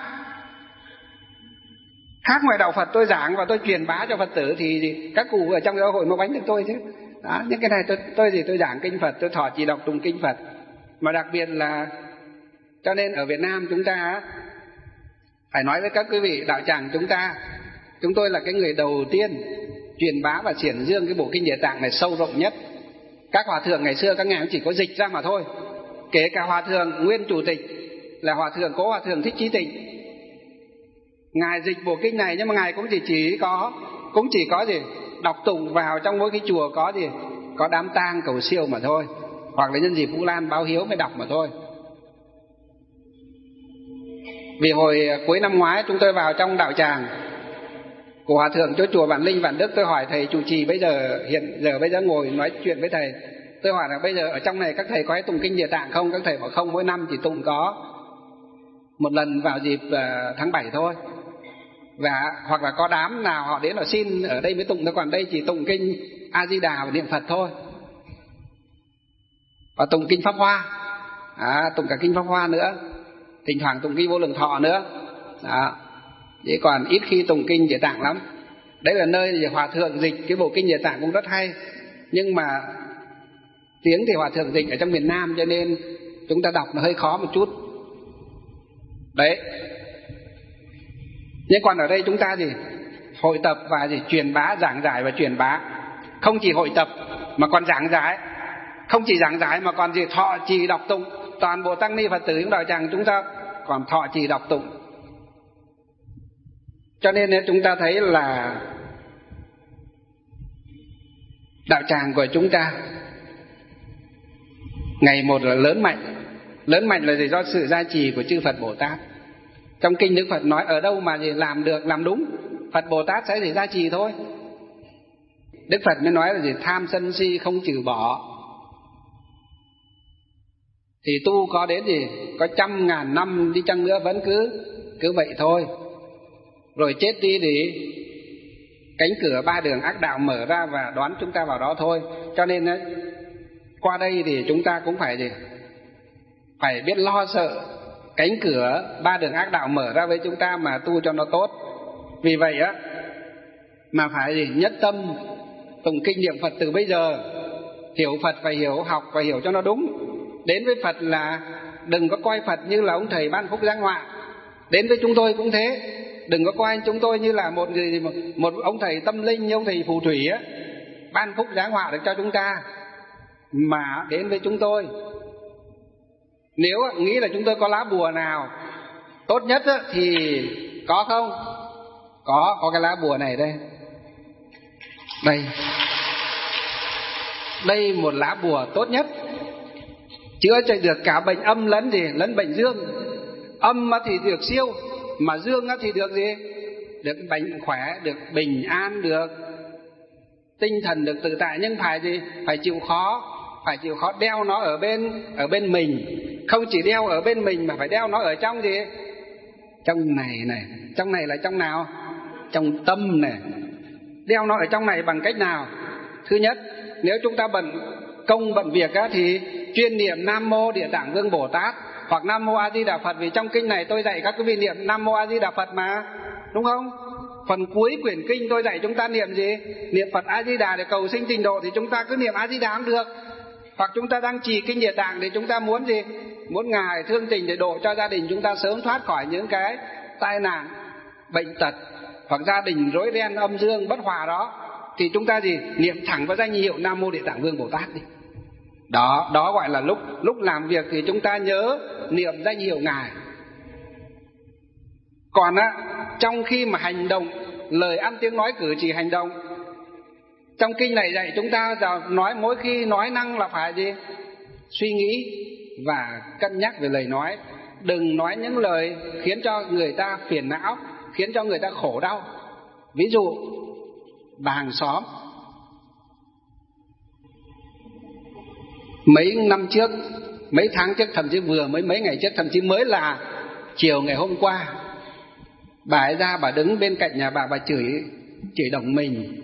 ngoài đạo Phật tôi giảng và tôi truyền bá cho Phật tử thì các cụ ở trong giáo hội mới bánh được tôi chứ. Đó, những cái này tôi giảng kinh Phật, tôi thọ trì đọc tụng kinh Phật, Mà đặc biệt là cho nên ở Việt Nam chúng ta phải nói với các quý vị, đạo tràng chúng tôi là cái người đầu tiên truyền bá và triển dương cái bộ kinh Địa Tạng này sâu rộng nhất. Các hòa thượng ngày xưa các ngài cũng chỉ có dịch ra mà thôi. Kể cả hòa thượng nguyên chủ tịch là hòa thượng Cố Hòa thượng Thích Chí Tịnh, ngài dịch bộ kinh này, nhưng mà ngài cũng chỉ có gì đọc tụng vào trong mỗi cái chùa có đám tang cầu siêu mà thôi, hoặc là nhân dịp Vu Lan báo hiếu mới đọc mà thôi. Vì hồi cuối năm ngoái chúng tôi vào trong đạo tràng của hòa thượng chỗ chùa Vạn Linh Vạn Đức, tôi hỏi thầy trụ trì bây giờ ngồi nói chuyện với thầy, tôi hỏi là bây giờ ở trong này các thầy có hay tụng kinh Địa Tạng không? Các thầy bảo không, mỗi năm chỉ tụng có một lần vào dịp tháng 7 thôi, và hoặc là có đám nào họ đến họ xin ở đây mới tụng thôi, còn đây chỉ tụng kinh A Di Đà và niệm Phật thôi, và tụng kinh Pháp Hoa, tụng cả kinh Pháp Hoa nữa, thỉnh thoảng tụng kinh Vô Lượng Thọ nữa. Đó. Chứ còn ít khi tụng kinh Địa Tạng lắm. Đấy là nơi hòa thượng dịch cái bộ kinh Địa Tạng cũng rất hay, nhưng mà tiếng thì hòa thượng dịch ở trong miền Nam cho nên chúng ta đọc nó hơi khó một chút. Đấy. Nhưng còn ở đây chúng ta hội tập và truyền bá, giảng giải và truyền bá. Không chỉ hội tập mà còn giảng giải, không chỉ giảng giải mà còn thọ trì đọc tụng. Toàn bộ tăng ni Phật tử trong đạo tràng chúng ta còn thọ trì đọc tụng. Cho nên chúng ta thấy là đạo tràng của chúng ta ngày một là lớn mạnh. Lớn mạnh là do sự gia trì của chư Phật Bồ Tát. Trong kinh Đức Phật nói ở đâu mà làm được, làm đúng, Phật Bồ Tát sẽ gia trì thôi. Đức Phật mới nói là tham sân si không trừ bỏ. Thì tu có đến có 100.000 năm đi chăng nữa vẫn cứ vậy thôi. Rồi chết đi thì cánh cửa 3 đường ác đạo mở ra và đón chúng ta vào đó thôi. Cho nên qua đây thì chúng ta cũng phải biết lo sợ cánh cửa 3 đường ác đạo mở ra với chúng ta mà tu cho nó tốt. Vì vậy mà phải nhất tâm tụng kinh niệm Phật từ bây giờ. Hiểu Phật phải hiểu, học và hiểu cho nó đúng. Đến với Phật là đừng có coi Phật như là ông thầy ban phúc giáng họa. Đến với chúng tôi cũng thế, đừng có coi chúng tôi như là một ông thầy tâm linh, như ông thầy phù thủy ban phúc giáng họa được cho chúng ta. Mà đến với chúng tôi, nếu nghĩ là chúng tôi có lá bùa nào tốt nhất thì có không? Có cái lá bùa này đây. Đây một lá bùa tốt nhất, chữa cho được cả bệnh âm lẫn bệnh dương. Âm thì được siêu, mà dương thì được được bệnh khỏe, được bình an, được tinh thần được tự tại. Nhưng phải chịu khó, đeo nó ở bên mình. Không chỉ đeo ở bên mình mà phải đeo nó ở trong trong này. Trong này là trong nào? Trong tâm này. Đeo nó ở trong này bằng cách nào? Thứ nhất, nếu chúng ta bận việc thì chuyên niệm Nam Mô Địa Tạng Vương Bồ Tát hoặc Nam Mô A Di Đà Phật. Vì trong kinh này tôi dạy các quý vị niệm Nam Mô A Di Đà Phật mà, đúng không? Phần cuối quyển kinh tôi dạy chúng ta niệm niệm Phật A Di Đà để cầu sinh tịnh độ, thì chúng ta cứ niệm A Di Đà cũng được. Hoặc chúng ta đang trì kinh Địa Tạng thì chúng ta muốn muốn Ngài thương tình để độ cho gia đình chúng ta sớm thoát khỏi những cái tai nạn, bệnh tật, hoặc gia đình rối ren âm dương bất hòa đó, thì chúng ta niệm thẳng vào danh hiệu Nam Mô Địa Tạng Vương Bồ Tát đi. Đó gọi là lúc làm việc thì chúng ta nhớ niệm danh hiệu Ngài. Còn trong khi mà hành động, lời ăn tiếng nói cử chỉ hành động, trong kinh này dạy chúng ta nói mỗi khi nói năng là phải suy nghĩ và cân nhắc về lời nói. Đừng nói những lời khiến cho người ta phiền não, khiến cho người ta khổ đau. Ví dụ bà hàng xóm mấy năm trước, mấy tháng trước, thậm chí vừa mới mấy ngày trước, thậm chí mới là chiều ngày hôm qua, bà ấy ra, bà đứng bên cạnh nhà bà chửi đồng mình.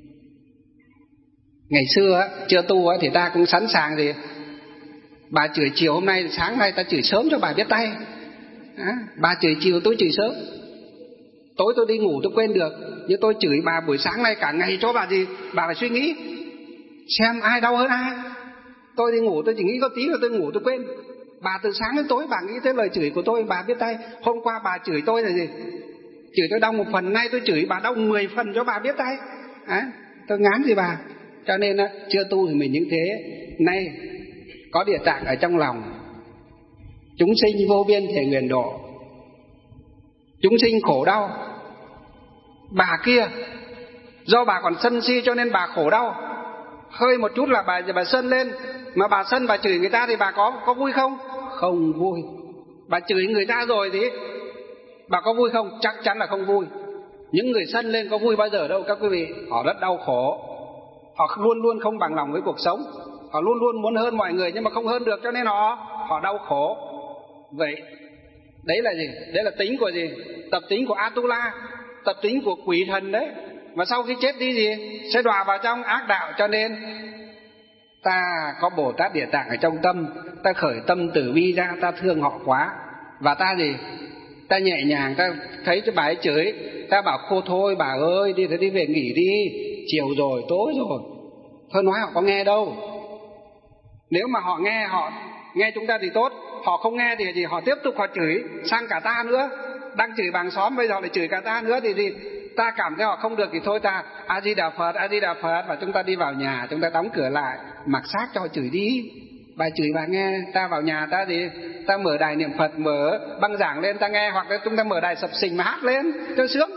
Ngày xưa chưa tu thì ta cũng sẵn sàng bà chửi chiều hôm nay, sáng nay ta chửi sớm cho bà biết tay. Bà chửi chiều, tôi chửi sớm. Tối tôi đi ngủ tôi quên được, nhưng tôi chửi bà buổi sáng nay cả ngày cho bà bà phải suy nghĩ xem ai đau hơn ai. Tôi đi ngủ tôi chỉ nghĩ có tí rồi tôi ngủ tôi quên. Bà từ sáng đến tối bà nghĩ tới lời chửi của tôi, bà biết tay. Hôm qua bà chửi tôi là gì? Chửi tôi đau 1 phần, nay tôi chửi bà đau 10 phần cho bà biết tay. Tôi ngán gì bà. Cho nên chưa tu thì mình như thế. Nay có Địa Tạng ở trong lòng, chúng sinh vô biên thể nguyện độ. Chúng sinh khổ đau. Bà kia do bà còn sân si cho nên bà khổ đau. Hơi một chút là bà sân lên. Mà bà sân bà chửi người ta thì bà có vui không? Không vui. Bà chửi người ta rồi thì bà có vui không? Chắc chắn là không vui. Những người sân lên có vui bao giờ đâu các quý vị. Họ rất đau khổ. Họ luôn luôn không bằng lòng với cuộc sống. Họ luôn luôn muốn hơn mọi người nhưng mà không hơn được, cho nên họ đau khổ. Vậy đấy là gì? Đấy là tính của gì? Tập tính của Atula, tập tính của quỷ thần đấy. Mà sau khi chết đi gì? Sẽ đọa vào trong ác đạo. Cho nên ta có Bồ Tát Địa Tạng ở trong tâm, ta khởi tâm từ bi ra, ta thương họ quá. Và ta gì? Ta nhẹ nhàng, ta thấy cho bà ấy chửi, ta bảo cô thôi bà ơi, đi về nghỉ đi, chiều rồi, tối rồi. Thôi nói họ có nghe đâu. Nếu mà họ nghe chúng ta thì tốt. Họ không nghe thì họ tiếp tục họ chửi sang cả ta nữa. Đang chửi bằng xóm bây giờ lại chửi cả ta nữa thì gì? Ta cảm thấy họ không được thì thôi ta A Di Đà Phật, A Di Đà Phật, và chúng ta đi vào nhà, chúng ta đóng cửa lại, mặc xác cho họ chửi đi. Bà chửi bà nghe, ta vào nhà ta thì ta mở đài niệm Phật, mở băng giảng lên ta nghe, hoặc là chúng ta mở đài sập sình mà hát lên cho sướng.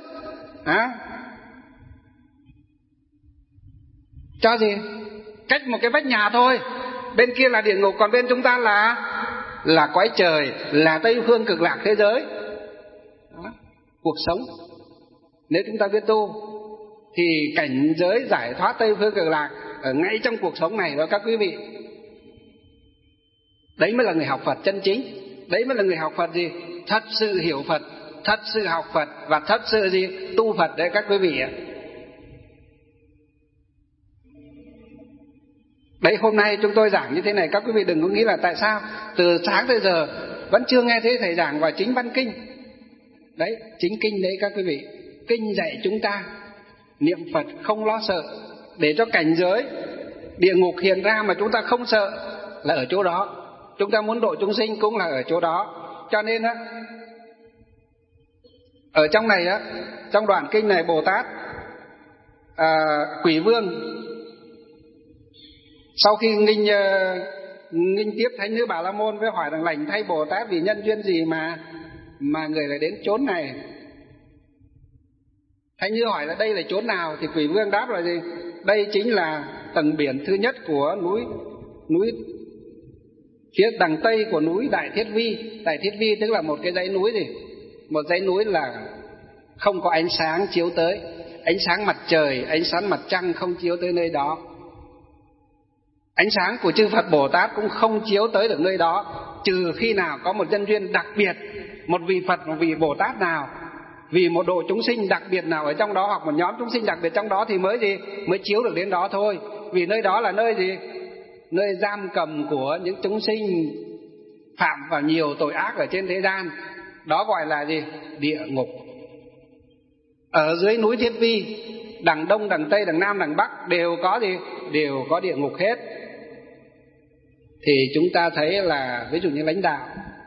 Cho gì? Cách một cái vách nhà thôi. Bên kia là địa ngục, còn bên chúng ta là cõi trời, là Tây Phương Cực Lạc thế giới. Đó. Cuộc sống nếu chúng ta biết tu thì cảnh giới giải thoát Tây Phương Cực Lạc ở ngay trong cuộc sống này đó các quý vị. Đấy mới là người học Phật chân chính. Đấy mới là người học Phật gì? Thật sự hiểu Phật, thật sự học Phật và thật sự gì? Tu Phật đấy các quý vị ạ. Đấy, hôm nay chúng tôi giảng như thế này, các quý vị đừng có nghĩ là tại sao từ sáng tới giờ vẫn chưa nghe thấy thầy giảng vào chính văn kinh. Đấy, chính kinh đấy các quý vị. Kinh dạy chúng ta niệm Phật không lo sợ, để cho cảnh giới địa ngục hiện ra mà chúng ta không sợ là ở chỗ đó. Chúng ta muốn độ chúng sinh cũng là ở chỗ đó. Cho nên ở trong này trong đoạn kinh này Bồ Tát Quỷ Vương sau khi nghinh tiếp Thánh Nữ Bà La Môn với hỏi rằng lành thay Bồ Tát vì nhân duyên gì mà người lại đến chốn này. Thánh Nữ hỏi là đây là chốn nào, thì Quỷ Vương đáp là gì? Đây chính là tầng biển thứ nhất của núi phía đằng tây của núi Đại Thiết Vi. Đại Thiết Vi tức là một cái dãy núi gì? Một dãy núi là không có ánh sáng chiếu tới, ánh sáng mặt trời, ánh sáng mặt trăng không chiếu tới nơi đó. Ánh sáng của chư Phật Bồ Tát cũng không chiếu tới được nơi đó, trừ khi nào có một nhân duyên đặc biệt, một vị Phật, một vị Bồ Tát nào, vì một độ chúng sinh đặc biệt nào ở trong đó, hoặc một nhóm chúng sinh đặc biệt trong đó thì mới chiếu được đến đó thôi. Vì nơi đó là nơi gì? Nơi giam cầm của những chúng sinh phạm vào nhiều tội ác ở trên thế gian. Đó gọi là gì? Địa ngục. Ở dưới núi Thiết Vi, đằng đông, đằng tây, đằng nam, đằng bắc đều có gì? Đều có địa ngục hết. Thì chúng ta thấy là ví dụ như lãnh đạo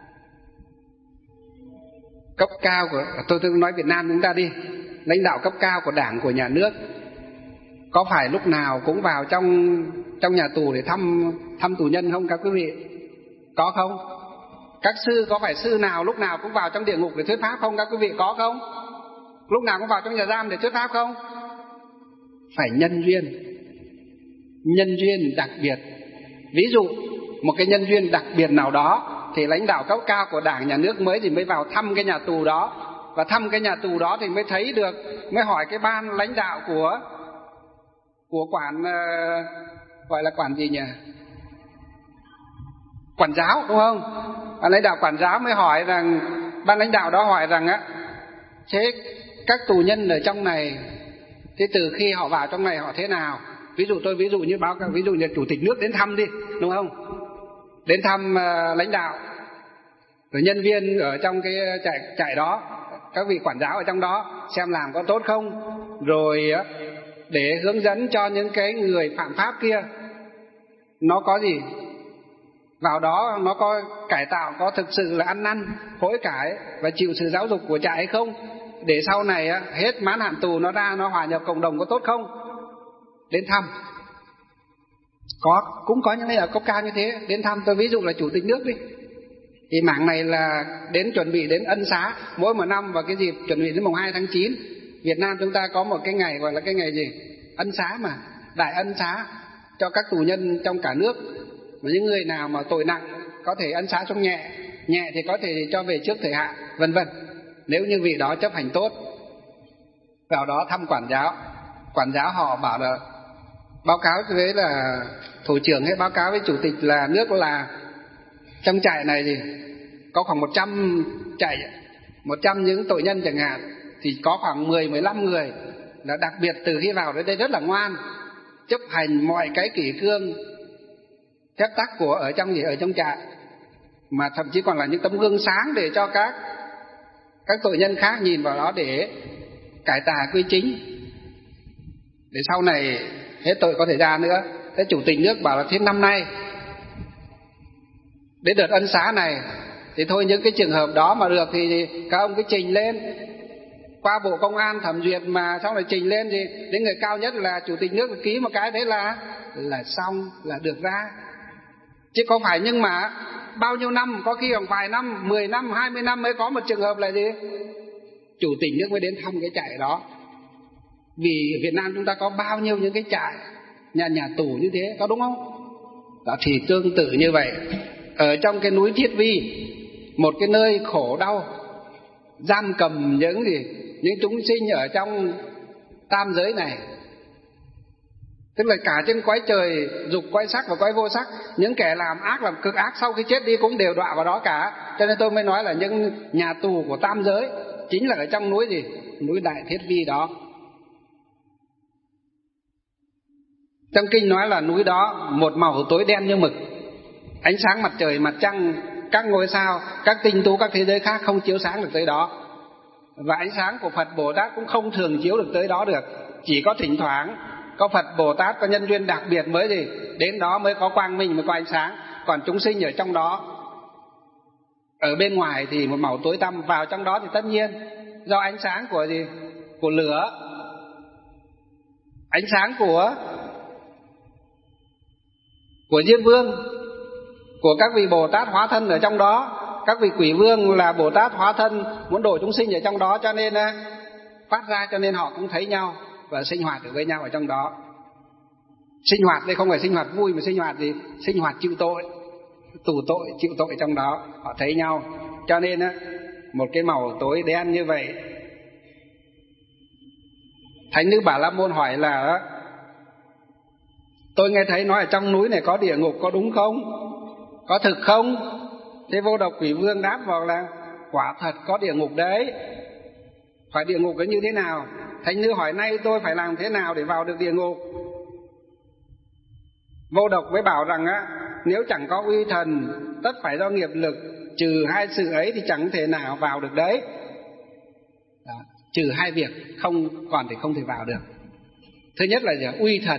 cấp cao của, tôi nói Việt Nam chúng ta đi, lãnh đạo cấp cao của Đảng, của nhà nước, có phải lúc nào cũng vào trong nhà tù để thăm tù nhân không các quý vị? Có không? Các sư có phải sư nào lúc nào cũng vào trong địa ngục để thuyết pháp không các quý vị? Có không? Lúc nào cũng vào trong nhà giam để thuyết pháp không? Phải nhân duyên đặc biệt. Ví dụ một cái nhân duyên đặc biệt nào đó thì lãnh đạo cấp cao của Đảng, nhà nước mới vào thăm cái nhà tù đó, và thăm cái nhà tù đó thì mới thấy được, mới hỏi cái ban lãnh đạo của quản, gọi là quản gì nhỉ? Quản giáo đúng không? Ban lãnh đạo quản giáo mới hỏi rằng, ban lãnh đạo đó hỏi rằng thế các tù nhân ở trong này, thế từ khi họ vào trong này họ thế nào? Ví dụ như ví dụ như chủ tịch nước đến thăm đi, đúng không? Đến thăm lãnh đạo, rồi nhân viên ở trong cái trại đó, các vị quản giáo ở trong đó xem làm có tốt không, rồi để hướng dẫn cho những cái người phạm pháp kia nó có gì, vào đó nó có cải tạo, có thực sự là ăn năn hối cải và chịu sự giáo dục của trại hay không, để sau này hết mãn hạn tù nó ra nó hòa nhập cộng đồng có tốt không. Đến thăm cũng có những người ở cấp cao như thế đến thăm. Tôi ví dụ là chủ tịch nước đi, thì mảng này là đến chuẩn bị đến ân xá. Mỗi một năm vào cái dịp chuẩn bị đến mùng 2 tháng 9, Việt Nam chúng ta có một cái ngày gọi là cái ngày gì? Ân xá mà, đại ân xá cho các tù nhân trong cả nước. Mà những người nào mà tội nặng có thể ân xá trong nhẹ, nhẹ thì có thể cho về trước thời hạn, vân vân. Nếu như vị đó chấp hành tốt. Vào đó thăm quản giáo họ bảo là báo cáo với là thủ trưởng hay báo cáo với chủ tịch là nước là trong trại này thì có khoảng 100 trại, 100 những tội nhân chẳng hạn, thì có khoảng 10-15 người là đặc biệt từ khi vào đến đây rất là ngoan, chấp hành mọi cái kỷ cương phép tắc của ở trong trại, mà thậm chí còn là những tấm gương sáng để cho các tội nhân khác nhìn vào đó để cải tà quy chính, để sau này hết tội có thể ra nữa. Thế chủ tịch nước bảo là thế năm nay đến đợt ân xá này thì thôi, những cái trường hợp đó mà được thì các ông cứ trình lên qua Bộ Công an thẩm duyệt, mà sau này trình lên thì đến người cao nhất là chủ tịch nước ký một cái thế là xong, là được ra. Chứ có phải nhưng mà bao nhiêu năm, có khi khoảng vài năm, 10 năm, 20 năm mới có một trường hợp là gì? Chủ tịch nước mới đến thăm cái trại đó. Vì Việt Nam chúng ta có bao nhiêu những cái trại nhà tù như thế, có đúng không? Đó, thì tương tự như vậy, ở trong cái núi Thiết Vi, một cái nơi khổ đau giam cầm những chúng sinh ở trong tam giới này, tức là cả trên cõi trời dục, cõi sắc và cõi vô sắc, những kẻ làm ác, làm cực ác sau khi chết đi cũng đều đọa vào đó cả. Cho nên tôi mới nói là những nhà tù của tam giới chính là ở trong núi gì? Núi Đại Thiết Vi đó. Trong kinh nói là núi đó một màu tối đen như mực, ánh sáng mặt trời, mặt trăng, các ngôi sao, các tinh tú, các thế giới khác không chiếu sáng được tới đó. Và ánh sáng của Phật Bồ Tát cũng không thường chiếu được tới đó được. Chỉ có thỉnh thoảng có Phật Bồ Tát có nhân duyên đặc biệt mới gì đến đó mới có quang minh, mới có ánh sáng. Còn chúng sinh ở trong đó, ở bên ngoài thì một màu tối tăm. Vào trong đó thì tất nhiên do ánh sáng của gì? Của lửa, ánh sáng của Diêm Vương, của các vị Bồ Tát hóa thân ở trong đó. Các vị Quỷ Vương là Bồ Tát hóa thân muốn độ chúng sinh ở trong đó, cho nên phát ra, cho nên họ cũng thấy nhau và sinh hoạt được với nhau ở trong đó. Sinh hoạt đây không phải sinh hoạt vui, mà sinh hoạt gì? Sinh hoạt chịu tội, tù tội, chịu tội trong đó, họ thấy nhau. Cho nên một cái màu tối đen như vậy. Thánh nữ Bà La Môn hỏi là tôi nghe thấy nói ở trong núi này có địa ngục, có đúng không? Có thực không? Thế Vô Độc Quỷ Vương đáp vào là quả thật có địa ngục đấy. Phải địa ngục cái như thế nào? Thánh nữ hỏi nay tôi phải làm thế nào để vào được địa ngục? Vô Độc mới bảo rằng nếu chẳng có uy thần, tất phải do nghiệp lực, trừ hai sự ấy thì chẳng thể nào vào được đấy. Đó, trừ hai việc không còn thì không thể vào được. Thứ nhất là gì? Uy thần.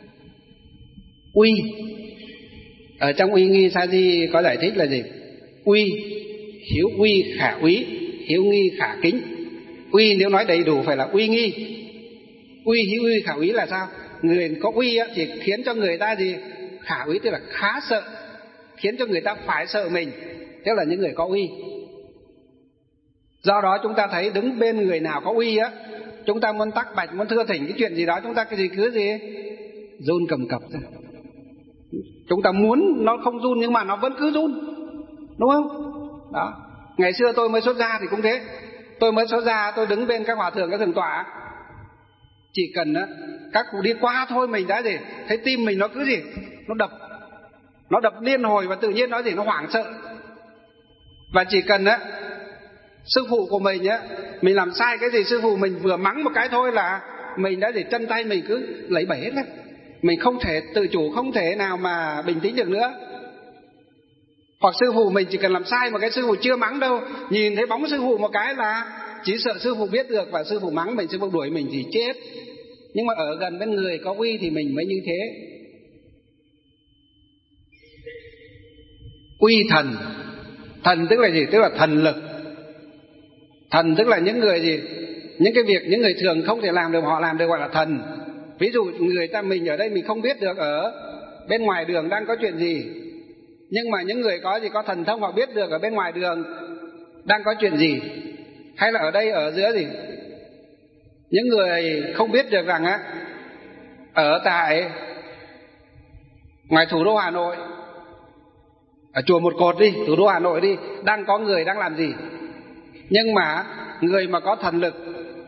Uy ở trong Uy Nghi Sa Di có giải thích là gì? Uy, hiếu uy khả úy, hiếu nghi khả kính. Uy nếu nói đầy đủ phải là uy nghi. Uy, hiếu uy khả úy là sao? Người có uy thì khiến cho người ta gì? Khả úy tức là khá sợ, khiến cho người ta phải sợ mình, tức là những người có uy. Do đó chúng ta thấy đứng bên người nào có uy chúng ta muốn tắc bạch, muốn thưa thỉnh cái chuyện gì đó, chúng ta cái gì cứ gì run cầm cập ra. Chúng ta muốn nó không run nhưng mà nó vẫn cứ run, đúng không? Đó. Ngày xưa tôi mới xuất gia thì cũng thế. Tôi mới xuất gia, tôi đứng bên các hòa thượng, các thượng tọa, chỉ cần các cụ đi qua thôi mình đã gì thấy tim mình nó cứ gì nó đập điên hồi, và tự nhiên nó gì nó hoảng sợ. Và chỉ cần sư phụ của mình mình làm sai cái gì, sư phụ mình vừa mắng một cái thôi là mình đã gì chân tay mình cứ lấy bẩy hết lên. Mình không thể tự chủ, không thể nào mà bình tĩnh được nữa. Hoặc sư phụ mình chỉ cần làm sai một cái, sư phụ chưa mắng đâu, nhìn thấy bóng sư phụ một cái là chỉ sợ sư phụ biết được và sư phụ mắng mình, sư phụ đuổi mình thì chết. Nhưng mà ở gần bên người có uy thì mình mới như thế. Uy thần. Thần tức là gì? Tức là thần lực. Thần tức là những người gì? Những cái việc những người thường không thể làm được họ làm được, gọi là thần. Ví dụ người ta mình ở đây mình không biết được ở bên ngoài đường đang có chuyện gì, nhưng mà những người có thần thông họ biết được ở bên ngoài đường đang có chuyện gì. Hay là ở đây ở giữa gì? Những người không biết được rằng ở tại ngoài thủ đô Hà Nội, ở chùa Một Cột đi, thủ đô Hà Nội đi, đang có người đang làm gì. Nhưng mà người mà có thần lực.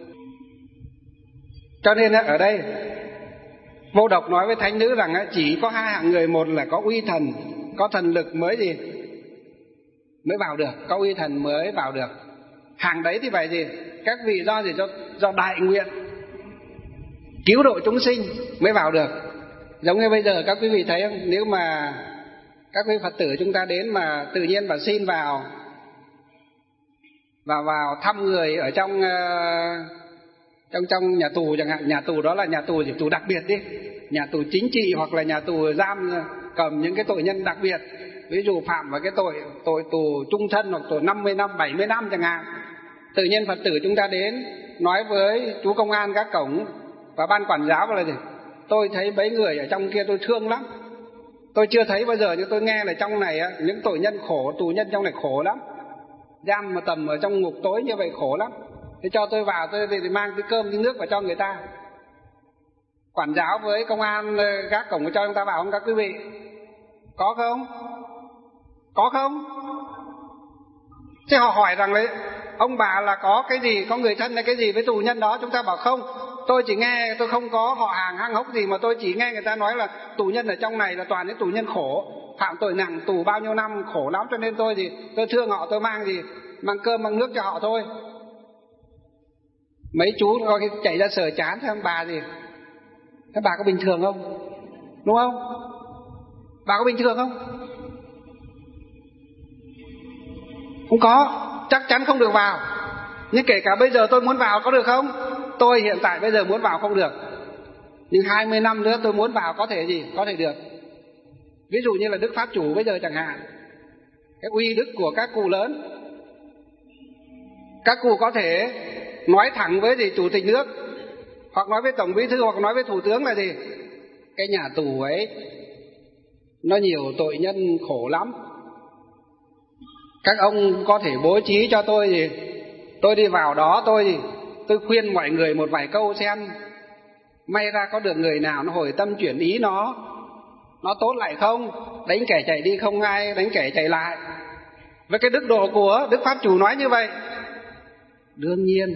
Cho nên ở đây Vô Độc nói với thánh nữ rằng chỉ có hai hạng người, một là có uy thần, có thần lực mới gì? Mới vào được, có uy thần mới vào được. Hàng đấy thì phải gì? Các vị do gì? Do đại nguyện cứu độ chúng sinh mới vào được. Giống như bây giờ các quý vị thấy không? Nếu mà các quý Phật tử chúng ta đến mà tự nhiên mà xin vào thăm người ở trong nhà tù chẳng hạn. Nhà tù đó là nhà tù gì? Tù đặc biệt đi, nhà tù chính trị hoặc là nhà tù giam cầm những cái tội nhân đặc biệt, ví dụ phạm vào cái tội tù chung thân hoặc tội 50 năm 70 năm chẳng hạn. Tự nhiên Phật tử chúng ta đến nói với chú công an các cổng và ban quản giáo là gì? Tôi thấy mấy người ở trong kia tôi thương lắm, tôi chưa thấy bao giờ nhưng tôi nghe là trong này những tội nhân khổ, tù nhân trong này khổ lắm, giam mà tầm ở trong ngục tối như vậy khổ lắm, thế cho tôi vào, tôi thì mang cái cơm cái nước vào cho người ta. Quản giáo với công an gác cổng cho chúng ta vào không các quý vị? Có không? Có không? Thế họ hỏi rằng đấy, ông bà là có cái gì, có người thân hay cái gì với tù nhân đó? Chúng ta bảo không, tôi chỉ nghe, tôi không có họ hàng hang hốc gì, mà tôi chỉ nghe người ta nói là tù nhân ở trong này là toàn những tù nhân khổ, phạm tội nặng, tù bao nhiêu năm khổ lắm, cho nên tôi thương họ, tôi mang cơm mang nước cho họ thôi. Mấy chú có cái chạy ra sờ chán xem bà gì, thế bà có bình thường không? Đúng không? Bà có bình thường không? Không có, chắc chắn không được vào. Nhưng kể cả bây giờ tôi muốn vào có được không? Tôi hiện tại bây giờ muốn vào không được, nhưng 20 năm nữa tôi muốn vào có thể gì? Có thể được. Ví dụ như là Đức Pháp Chủ bây giờ chẳng hạn, cái uy đức của các cụ lớn, các cụ có thể nói thẳng với gì? Chủ tịch nước, hoặc nói với Tổng Bí thư, hoặc nói với Thủ tướng là gì? Cái nhà tù ấy nó nhiều tội nhân khổ lắm, các ông có thể bố trí cho tôi gì? Tôi đi vào đó, tôi khuyên mọi người một vài câu xem, may ra có được người nào nó hồi tâm chuyển ý, nó tốt lại không? Đánh kẻ chạy đi không ai đánh kẻ chạy lại. Với cái đức độ của Đức Pháp Chủ nói như vậy, đương nhiên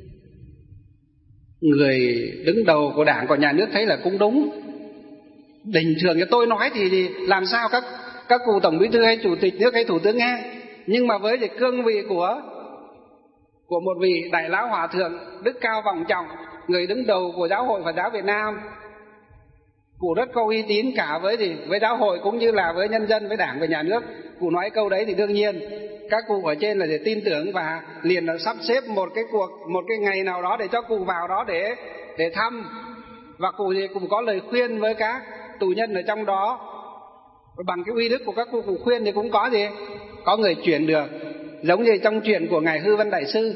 người đứng đầu của Đảng, của nhà nước thấy là cũng đúng. Bình thường cái tôi nói thì làm sao các cụ Tổng Bí thư hay Chủ tịch nước hay Thủ tướng nghe. Nhưng mà với cương vị của một vị Đại Lão Hòa Thượng đức cao vọng trọng, người đứng đầu của Giáo hội Phật giáo Việt Nam, cụ rất có uy tín cả với giáo hội cũng như là với nhân dân, với Đảng, với nhà nước. Cụ nói câu đấy thì đương nhiên các cụ ở trên là để tin tưởng và liền là sắp xếp một cái ngày nào đó để cho cụ vào đó để thăm, và cụ cũng có lời khuyên với các tù nhân ở trong đó. Bằng cái uy đức của các cụ khuyên thì cũng có người chuyển được. Giống như trong chuyện của ngài Hư Vân Đại Sư.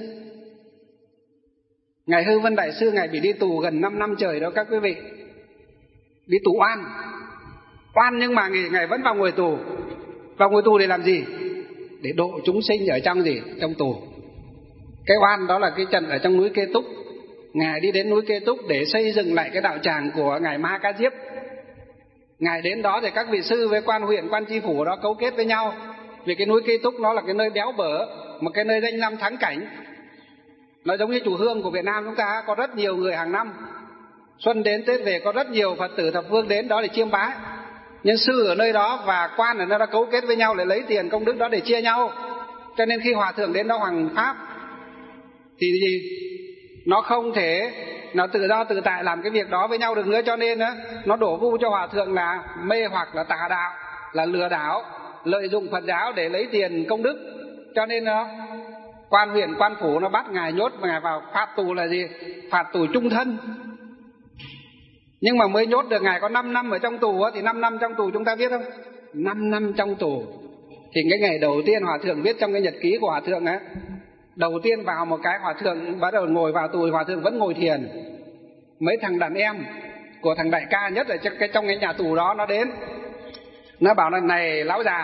Ngài Hư Vân Đại Sư ngài bị đi tù gần 5 năm trời đó các quý vị. Đi tù oan nhưng mà ngài vẫn vào ngồi tù. Vào ngồi tù để làm gì? Để độ chúng sinh ở trong tù. Cái oan đó là cái trận ở trong núi Kê Túc. Ngài đi đến núi Kê Túc để xây dựng lại cái đạo tràng của ngài Ma Ca Diếp. Ngài đến đó thì các vị sư với quan huyện, quan tri phủ đó cấu kết với nhau. Vì cái núi Kê Túc nó là cái nơi béo bở, một cái nơi danh lam thắng cảnh. Nó giống như chùa Hương của Việt Nam chúng ta, có rất nhiều người hàng năm xuân đến Tết về, có rất nhiều Phật tử thập phương đến đó để chiêm bái. Nhưng sư ở nơi đó và quan ở nơi đó cấu kết với nhau để lấy tiền công đức đó để chia nhau. Cho nên khi hòa thượng đến đó hoằng pháp thì nó không thể nó tự do tự tại làm cái việc đó với nhau được nữa. Cho nên nó đổ vu cho hòa thượng là mê hoặc, là tà đạo, là lừa đảo, lợi dụng Phật giáo để lấy tiền công đức. Cho nên quan huyện, quan phủ nó bắt ngài, nhốt ngài vào phạt tù là gì? Phạt tù chung thân. Nhưng mà mới nhốt được ngài có 5 năm ở trong tù thì 5 năm trong tù chúng ta biết không? 5 năm trong tù. Thì cái ngày đầu tiên Hòa thượng viết trong cái nhật ký của Hòa thượng á, đầu tiên vào một cái Hòa thượng bắt đầu ngồi vào tù, Hòa thượng vẫn ngồi thiền. Mấy thằng đàn em của thằng đại ca nhất ở trong cái nhà tù đó nó đến, nó bảo là này lão già,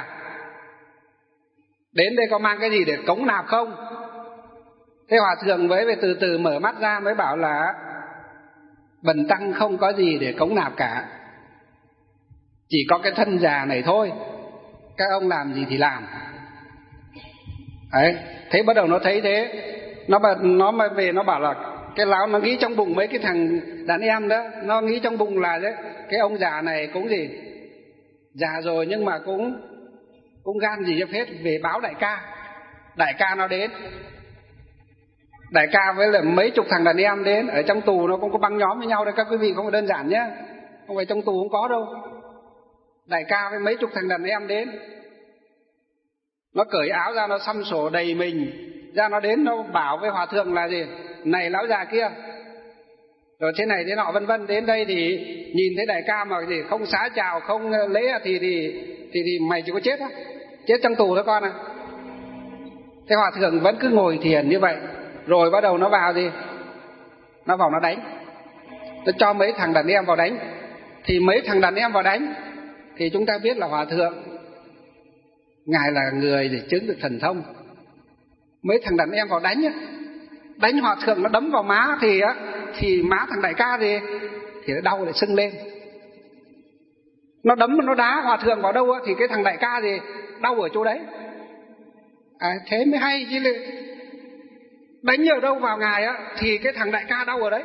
đến đây có mang cái gì để cống nạp không? Thế Hòa thượng mới từ từ mở mắt ra mới bảo là bần tăng không có gì để cống nạp cả, chỉ có cái thân già này thôi, các ông làm gì thì làm. Đấy, thế bắt đầu nó thấy thế, nó mà về nó bảo là cái lão nó nghĩ trong bụng mấy cái thằng đàn em đó, nó nghĩ trong bụng là đấy, cái ông già này cũng gì già rồi nhưng mà cũng gan gì cho phết, về báo đại ca. Đại ca nó đến, đại ca với lại mấy chục thằng đàn em đến. Ở trong tù nó cũng có băng nhóm với nhau đấy các quý vị, không có đơn giản nhé, không phải trong tù không có đâu. Đại ca với mấy chục thằng đàn em đến, nó cởi áo ra, nó xăm sổ đầy mình ra, nó đến nó bảo với Hòa thượng là gì, này lão già kia, rồi thế này thế nọ vân vân. Đến đây thì nhìn thấy đại ca mà gì không xá chào không lễ thì mày chỉ có chết á, chết trong tù thôi con à. Thế Hòa thượng vẫn cứ ngồi thiền như vậy, rồi bắt đầu nó vào gì, nó vào nó đánh, nó cho mấy thằng đàn em vào đánh. Thì mấy thằng đàn em vào đánh thì chúng ta biết là Hòa thượng ngài là người để chứng được thần thông. Mấy thằng đàn em vào đánh á, đánh Hòa thượng nó đấm vào má thì má thằng đại ca thì nó đau lại sưng lên. Nó đấm nó đá Hòa thượng vào đâu á, thì cái thằng đại ca thì đau ở chỗ đấy. Thế mới hay chứ, đánh ở đâu vào ngài á thì cái thằng đại ca đau ở đấy.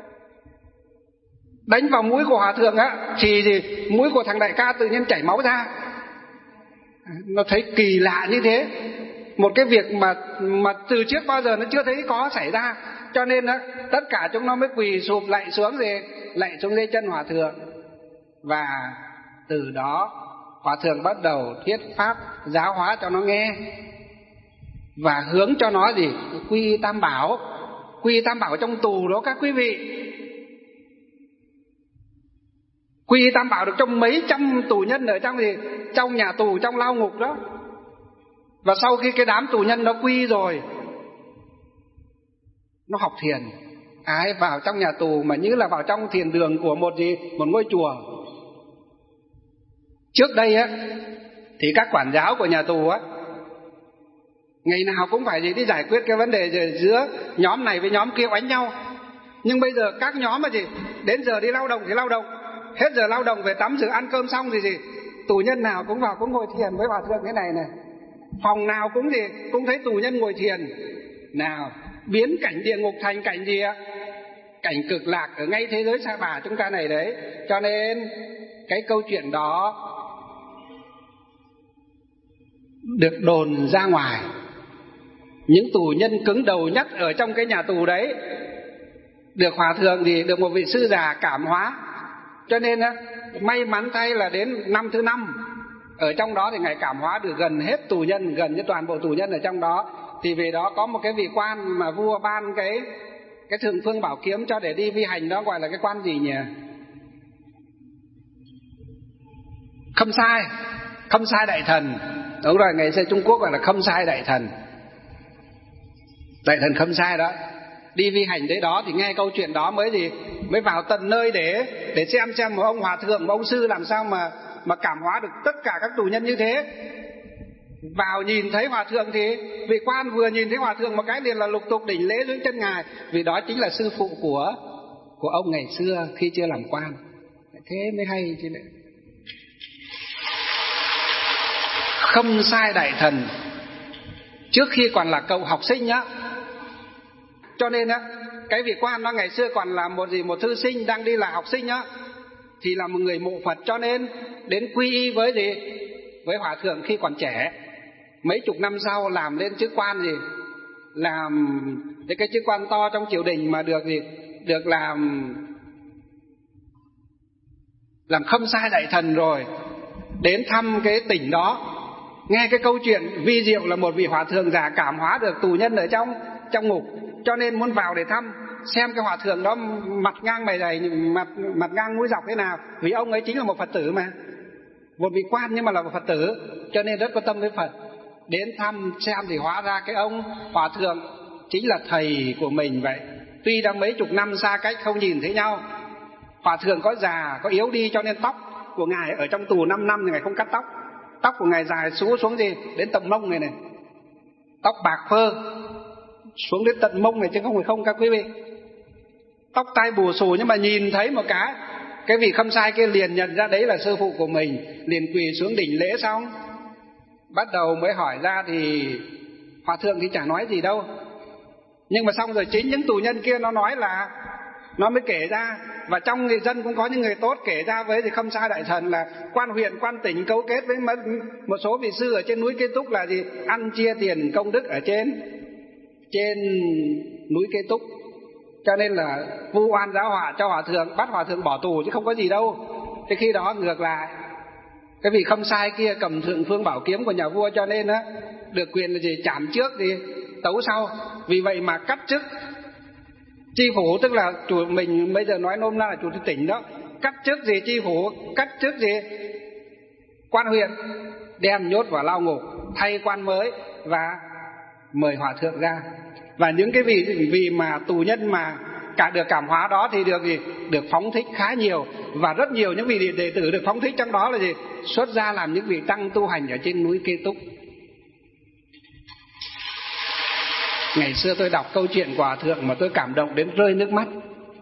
Đánh vào mũi của Hòa thượng á thì mũi của thằng đại ca tự nhiên chảy máu ra. Nó thấy kỳ lạ như thế, một cái việc mà từ trước bao giờ nó chưa thấy có xảy ra. Cho nên á, tất cả chúng nó mới quỳ sụp lạy xuống dưới chân Hòa thượng. Và từ đó Hòa thượng bắt đầu thuyết pháp giáo hóa cho nó nghe, và hướng cho nó gì quy tam bảo. Quy tam bảo trong tù đó các quý vị, quy tam bảo được trong mấy trăm tù nhân ở trong nhà tù, trong lao ngục đó. Và sau khi cái đám tù nhân nó quy rồi, nó học thiền. Ai vào trong nhà tù mà như là vào trong thiền đường của một ngôi chùa. Trước đây á thì các quản giáo của nhà tù á, ngày nào cũng phải đi giải quyết cái vấn đề giữa nhóm này với nhóm kia oánh nhau. Nhưng bây giờ các nhóm mà đến giờ đi lao động thì lao động, hết giờ lao động về tắm rửa ăn cơm xong thì tù nhân nào cũng vào cũng ngồi thiền với Hòa thượng thế này này. Phòng nào cũng thấy tù nhân ngồi thiền. Nào, biến cảnh địa ngục thành cảnh gì ạ? Cảnh cực lạc ở ngay thế giới Sa Bà chúng ta này đấy. Cho nên cái câu chuyện đó được đồn ra ngoài. Những tù nhân cứng đầu nhất ở trong cái nhà tù đấy được Hòa thượng được một vị sư già cảm hóa. Cho nên may mắn thay là đến năm thứ 5 ở trong đó thì ngài cảm hóa được gần hết tù nhân, gần như toàn bộ tù nhân ở trong đó. Thì về đó có một cái vị quan mà vua ban cái Thường Phương Bảo Kiếm cho để đi vi hành, đó gọi là cái quan gì nhỉ? Khâm sai đại thần. Đúng rồi, ngày xưa Trung Quốc gọi là khâm sai đại thần. Đại thần khâm sai đó đi vi hành đấy đó, thì nghe câu chuyện đó mới vào tận nơi để xem một ông hòa thượng, một ông sư làm sao mà cảm hóa được tất cả các tù nhân như thế. Vào nhìn thấy hòa thượng thì vị quan vừa nhìn thấy hòa thượng một cái liền là lục tục đỉnh lễ dưới chân ngài, vì đó chính là sư phụ của ông ngày xưa khi chưa làm quan. Thế mới hay chứ lại. Khâm sai đại thần trước khi còn là cậu học sinh nhá. Cho nên á, cái vị quan đó ngày xưa còn là một thư sinh đang đi là học sinh á, thì là một người mộ Phật, cho nên đến quy y với hòa thượng khi còn trẻ. Mấy chục năm sau làm lên chức quan làm cái chức quan to trong triều đình mà được làm khâm sai đại thần rồi, đến thăm cái tỉnh đó, nghe cái câu chuyện vi diệu là một vị hòa thượng già cảm hóa được tù nhân ở trong ngục, cho nên muốn vào để thăm xem cái hòa thượng đó mặt ngang mày dày, mặt ngang mũi dọc thế nào, vì ông ấy chính là một Phật tử mà. một vị quan nhưng mà là một Phật tử, cho nên rất có tâm với Phật. Đến thăm xem thì hóa ra cái ông hòa thượng chính là thầy của mình vậy. Tuy đã mấy chục năm xa cách không nhìn thấy nhau, hòa thượng có già có yếu đi, cho nên tóc của ngài ở trong tù 5 năm thì ngài không cắt tóc. Tóc của ngài dài xuống gì đến tận mông này này, tóc bạc phơ xuống đến tận mông này chứ không phải không các quý vị. Tóc tai bù xù, nhưng mà nhìn thấy một cái vị Khâm Sai kia liền nhận ra đấy là sư phụ của mình, liền quỳ xuống đỉnh lễ. Xong bắt đầu mới hỏi ra thì hòa thượng thì chả nói gì đâu, nhưng mà xong rồi chính những tù nhân kia nó nói là nó mới kể ra. Và trong người dân cũng có những người tốt kể ra với thì Khâm Sai đại thần là quan huyện quan tỉnh cấu kết với một số vị sư ở trên núi Kế Túc là gì, ăn chia tiền công đức ở trên núi Kế Túc, cho nên là vu oan giáo họa cho hòa thượng, bắt hòa thượng bỏ tù chứ không có gì đâu. Thế khi đó ngược lại cái vị Khâm Sai kia cầm Thượng Phương Bảo Kiếm của nhà vua, cho nên á được quyền là gì, chảm trước thì tấu sau. Vì vậy mà cắt chức chi phủ, tức là chủ mình bây giờ nói nôm na là chủ tịch tỉnh đó, cắt chức gì chi phủ, cắt chức gì quan huyện, đem nhốt vào lao ngục, thay quan mới và mời hòa thượng ra. Và những cái vị mà tù nhân mà được cảm hóa đó thì được gì, được phóng thích khá nhiều. Và rất nhiều những vị đệ tử được phóng thích trong đó là gì, xuất ra làm những vị tăng tu hành ở trên núi Kế Túc. Ngày xưa tôi đọc câu chuyện của hòa thượng mà tôi cảm động đến rơi nước mắt.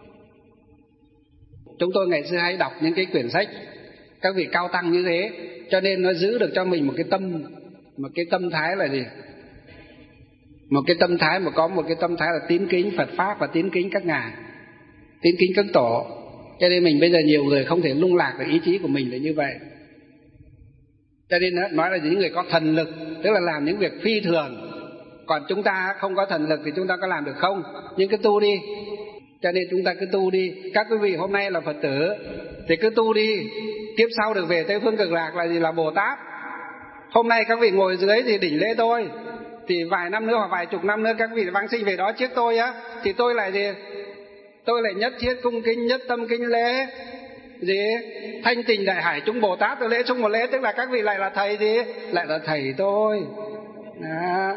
Chúng tôi ngày xưa hay đọc những cái quyển sách các vị cao tăng như thế, cho nên nó giữ được cho mình một cái tâm thái là gì, một cái tâm thái mà có một cái tâm thái là tín kính Phật pháp và tín kính các ngài, tín kính các tổ. Cho nên mình bây giờ nhiều người không thể lung lạc được ý chí của mình là như vậy. Cho nên nói là những người có thần lực, tức là làm những việc phi thường. Còn chúng ta không có thần lực thì chúng ta có làm được không? Nhưng cứ tu đi. Cho nên chúng ta cứ tu đi. Các quý vị hôm nay là Phật tử thì cứ tu đi, kiếp sau được về Tây Phương Cực Lạc là gì, là Bồ Tát. Hôm nay các vị ngồi dưới thì đỉnh lễ tôi, thì vài năm nữa hoặc vài chục năm nữa các vị vãng sinh về đó trước tôi á, thì tôi lại gì, tôi lại nhất thiết cung kính, nhất tâm kính lễ gì Thanh Tịnh Đại Hải chúng Bồ Tát, tôi lễ chung một lễ, tức là các vị lại là thầy gì, lại là thầy tôi đó.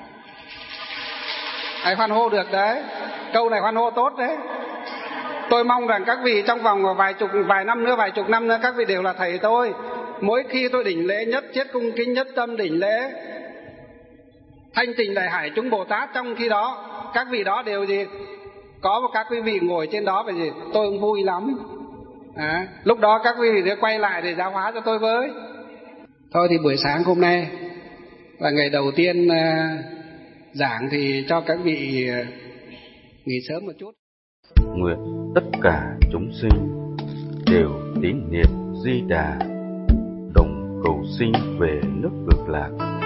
Ai hoan hô được đấy, câu này hoan hô tốt đấy. Tôi mong rằng các vị trong vòng vài năm nữa, vài chục năm nữa các vị đều là thầy tôi. Mỗi khi tôi đỉnh lễ nhất thiết cung kính, nhất tâm đỉnh lễ Thanh Tịnh Đại Hải chúng Bồ Tát, trong khi đó các vị đó đều gì, có một các quý vị ngồi trên đó và gì, tôi cũng vui lắm. Lúc đó các quý vị sẽ quay lại để giáo hóa cho tôi với. Thôi thì buổi sáng hôm nay là ngày đầu tiên giảng thì cho các vị nghỉ sớm một chút. Nguyện tất cả chúng sinh đều tín niệm Di Đà, đồng cầu sinh về nước Cực Lạc.